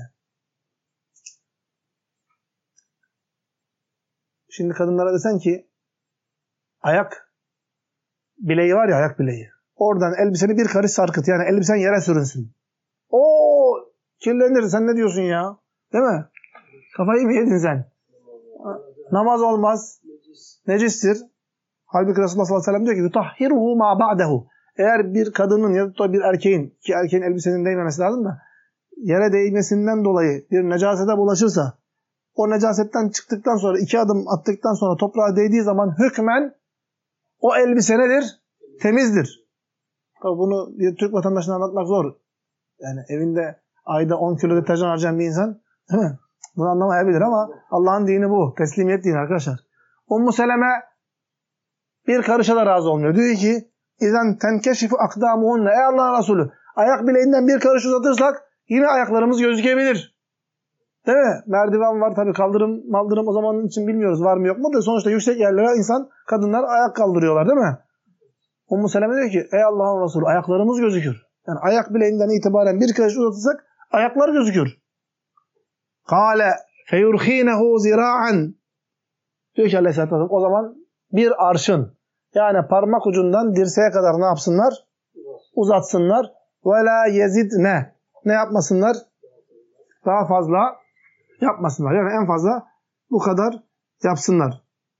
Şimdi kadınlara desen ki ayak bileği var ya ayak bileği. Oradan elbiseni bir karış sarkıt. Yani elbisen yere sürünsün. Oo kirlenir sen ne diyorsun ya? Değil mi? Kafayı mı yedin sen? Namaz olmaz. Necistir. Halbuki Resulullah sallallahu aleyhi ve sellem diyor ki yutahhiruhu ma ba'dehu. Eğer bir kadının ya da bir erkeğin ki erkeğin elbisenin değmemesi lazım da yere değmesinden dolayı bir necasete bulaşırsa o necasetten çıktıktan sonra 2 adım attıktan sonra toprağa değdiği zaman hükmen o elbise nedir? Temizdir. Tabii bunu bir Türk vatandaşına anlatmak zor. Yani evinde ayda 10 kilo deterjan harcayan bir insan değil mi? Bunu anlamayabilir ama Allah'ın dini bu. Teslimiyet dini arkadaşlar. Ummu Seleme bir karışa da razı olmuyor. Diyor ki İzen tenkeşifu akdamuhunne. Ey Allah'ın Resulü ayak bileğinden bir karış uzatırsak yine ayaklarımız gözükebilir. Değil mi? Merdiven var tabii kaldırım o zaman için bilmiyoruz var mı yok mu da sonuçta yüksek yerlere kadınlar ayak kaldırıyorlar değil mi? Ummu Seleme diyor ki ey Allah'ın Resulü ayaklarımız gözükür. Yani ayak bileğinden itibaren bir karış uzatırsak ayaklar gözükür. Kâle feyurkhînehu zira'an. Diyor ki aleyhissalatü vesselam o zaman bir arşın yani parmak ucundan dirseğe kadar ne yapsınlar? Uzatsınlar. Ve la yezidne. Ne yapmasınlar? Daha fazla yapmasınlar. Yani en fazla bu kadar yapsınlar.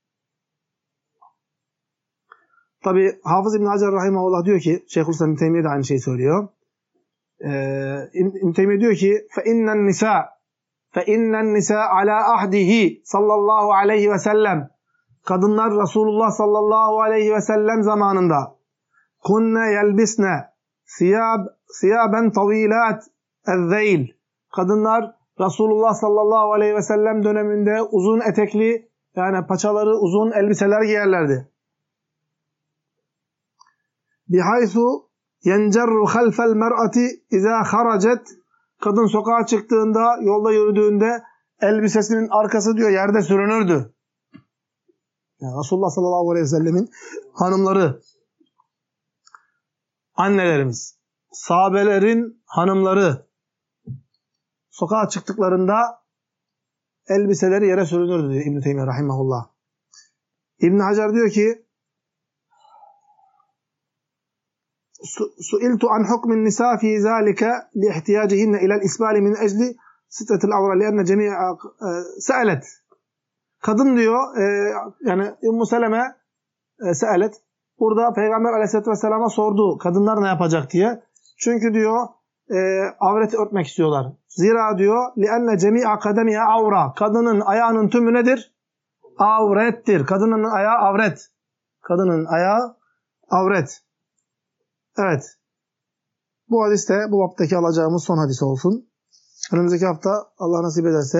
Tabi Hafız İbn Hacer rahimahullah diyor ki Şeyhülislam İbn Teymiye de aynı şeyi söylüyor. İbn Teymiye diyor ki فَاِنَّ النِّسَاءَ عَلَى ahdihi sallallahu aleyhi ve sellem kadınlar Resulullah sallallahu aleyhi ve sellem zamanında kunne yelbisne siyaben tavilat ezzeyl kadınlar Resulullah sallallahu aleyhi ve sellem döneminde uzun etekli yani paçaları uzun elbiseler giyerlerdi. Bihaysu yencerru halfel mer'ati izâ haracet Kadın sokağa çıktığında, yolda yürüdüğünde elbisesinin arkası diyor yerde sürünürdü. Yani Resulullah sallallahu aleyhi ve sellemin hanımları, annelerimiz, sahabelerin hanımları sokağa çıktıklarında elbiseleri yere sürünürdü diyor İbn-i Teymiye rahimahullah. İbn Hacer diyor ki Su'iltu an hukmin nisa fi zalika li ihtiyacihinne ila'l isbali min ecli sitretil avra li'enne cemi'a sa'alet. Kadın diyor yani Ümmü Seleme sa'alet. Burada Peygamber Aleyhisselatü Vesselam'a sordu kadınlar ne yapacak diye. Çünkü diyor avreti örtmek istiyorlar. Zira diyor li'enne cemi'a kademiha avra. Kadının ayağının tümü nedir? Avrettir. Kadının ayağı avret. Kadının ayağı avret. Evet. Bu hadiste bu baptaki alacağımız son hadis olsun. Önümüzdeki hafta Allah nasip ederse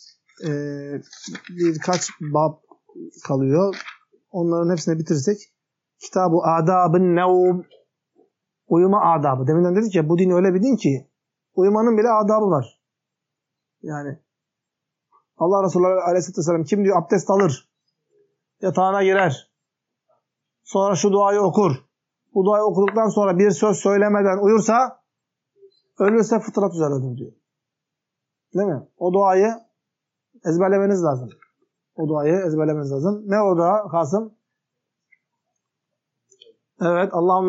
birkaç bab kalıyor. Onların hepsini bitirirsek Kitab-ı Adab-ı Nevm, uyuma adabı. Deminden dedik ya bu din öyle bir din ki uyumanın bile adabı var. Yani Allah Resulü Aleyhisselatü Vesselam kim diyor abdest alır, yatağına girer, sonra şu duayı okur. Bu duayı okuduktan sonra bir söz söylemeden uyursa ölürse fıtrat üzere ölür diyor. Değil mi? O duayı ezberlemeniz lazım. O duayı ezberlemeniz lazım. Ne o dua Kasım? Evet. Allahümme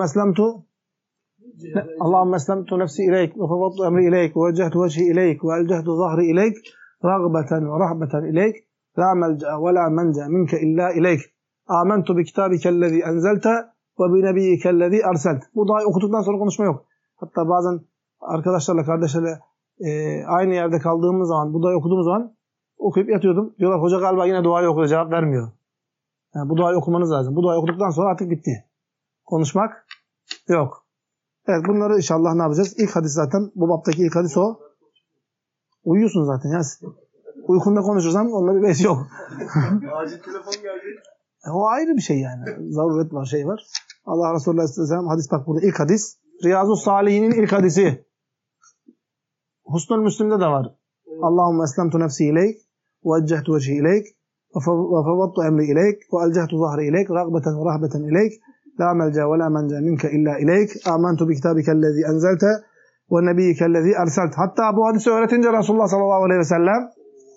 eslemtu nefsi ileyk ve fevattu emri ileyk ve vecehtu vecihi ileyk ve elcehtu zahri ileyk ragbeten ve rahbeten ileyk la melca ve la menca minke illa ileyk amentu bi kitabikellezi enzelte ve bi nebiyyikellezi erselt. Bu duayı okuduktan sonra konuşma yok. Hatta bazen arkadaşlarla, kardeşlerle aynı yerde kaldığımız zaman, bu duayı okuduğumuz zaman okuyup yatıyordum. Diyorlar hoca galiba yine duayı okuyor, cevap vermiyor. Yani bu duayı okumanız lazım. Bu duayı okuduktan sonra artık bitti. Konuşmak yok. Evet bunları inşallah ne yapacağız? İlk hadis zaten, bu baptaki ilk hadis o. Uyuyorsun zaten ya. Uykunda konuşursan onunla bir beş yok. Acil telefon geldi. O ayrı bir şey yani. Zaruret var, şey var. Allah Resulü Aleyhisselam hadis bak burada ilk hadis. Riyazu Salihin'in ilk hadisi. Husnul Müslim'de de var. Allahümme eslemtu nefsi ileyk ve eccehtu vecihi ileyk ve fevattu emri ileyk ve elcehtu zahri ileyk ragbeten ve rahbeten ileyk la melca ve la menca minke illa ileyk amentu bi kitabikellezi enzelte ve nebiyyikellezi erselt. Hatta bu hadisi öğretince Resulullah sallallahu aleyhi ve sellem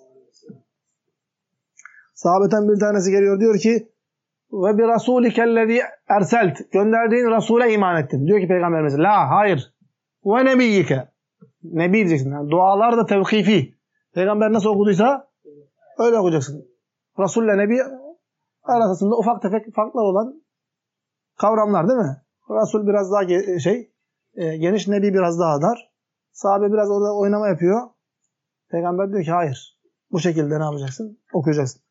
sahabeten bir tanesi geliyor diyor ki ve bi rasulikellezi erselt. Gönderdiğin Resul'e iman ettim. Diyor ki Peygamberimiz la hayır ve nebiyyike. Nebi diyeceksin. Yani dualar da tevkifi. Peygamber nasıl okuduysa öyle okuyacaksın. Resul ile Nebi arasında ufak tefek farklar olan kavramlar değil mi? Resul biraz daha geniş, Nebi biraz daha dar. Sahabe biraz orada oynama yapıyor. Peygamber diyor ki hayır. Bu şekilde ne yapacaksın? Okuyacaksın.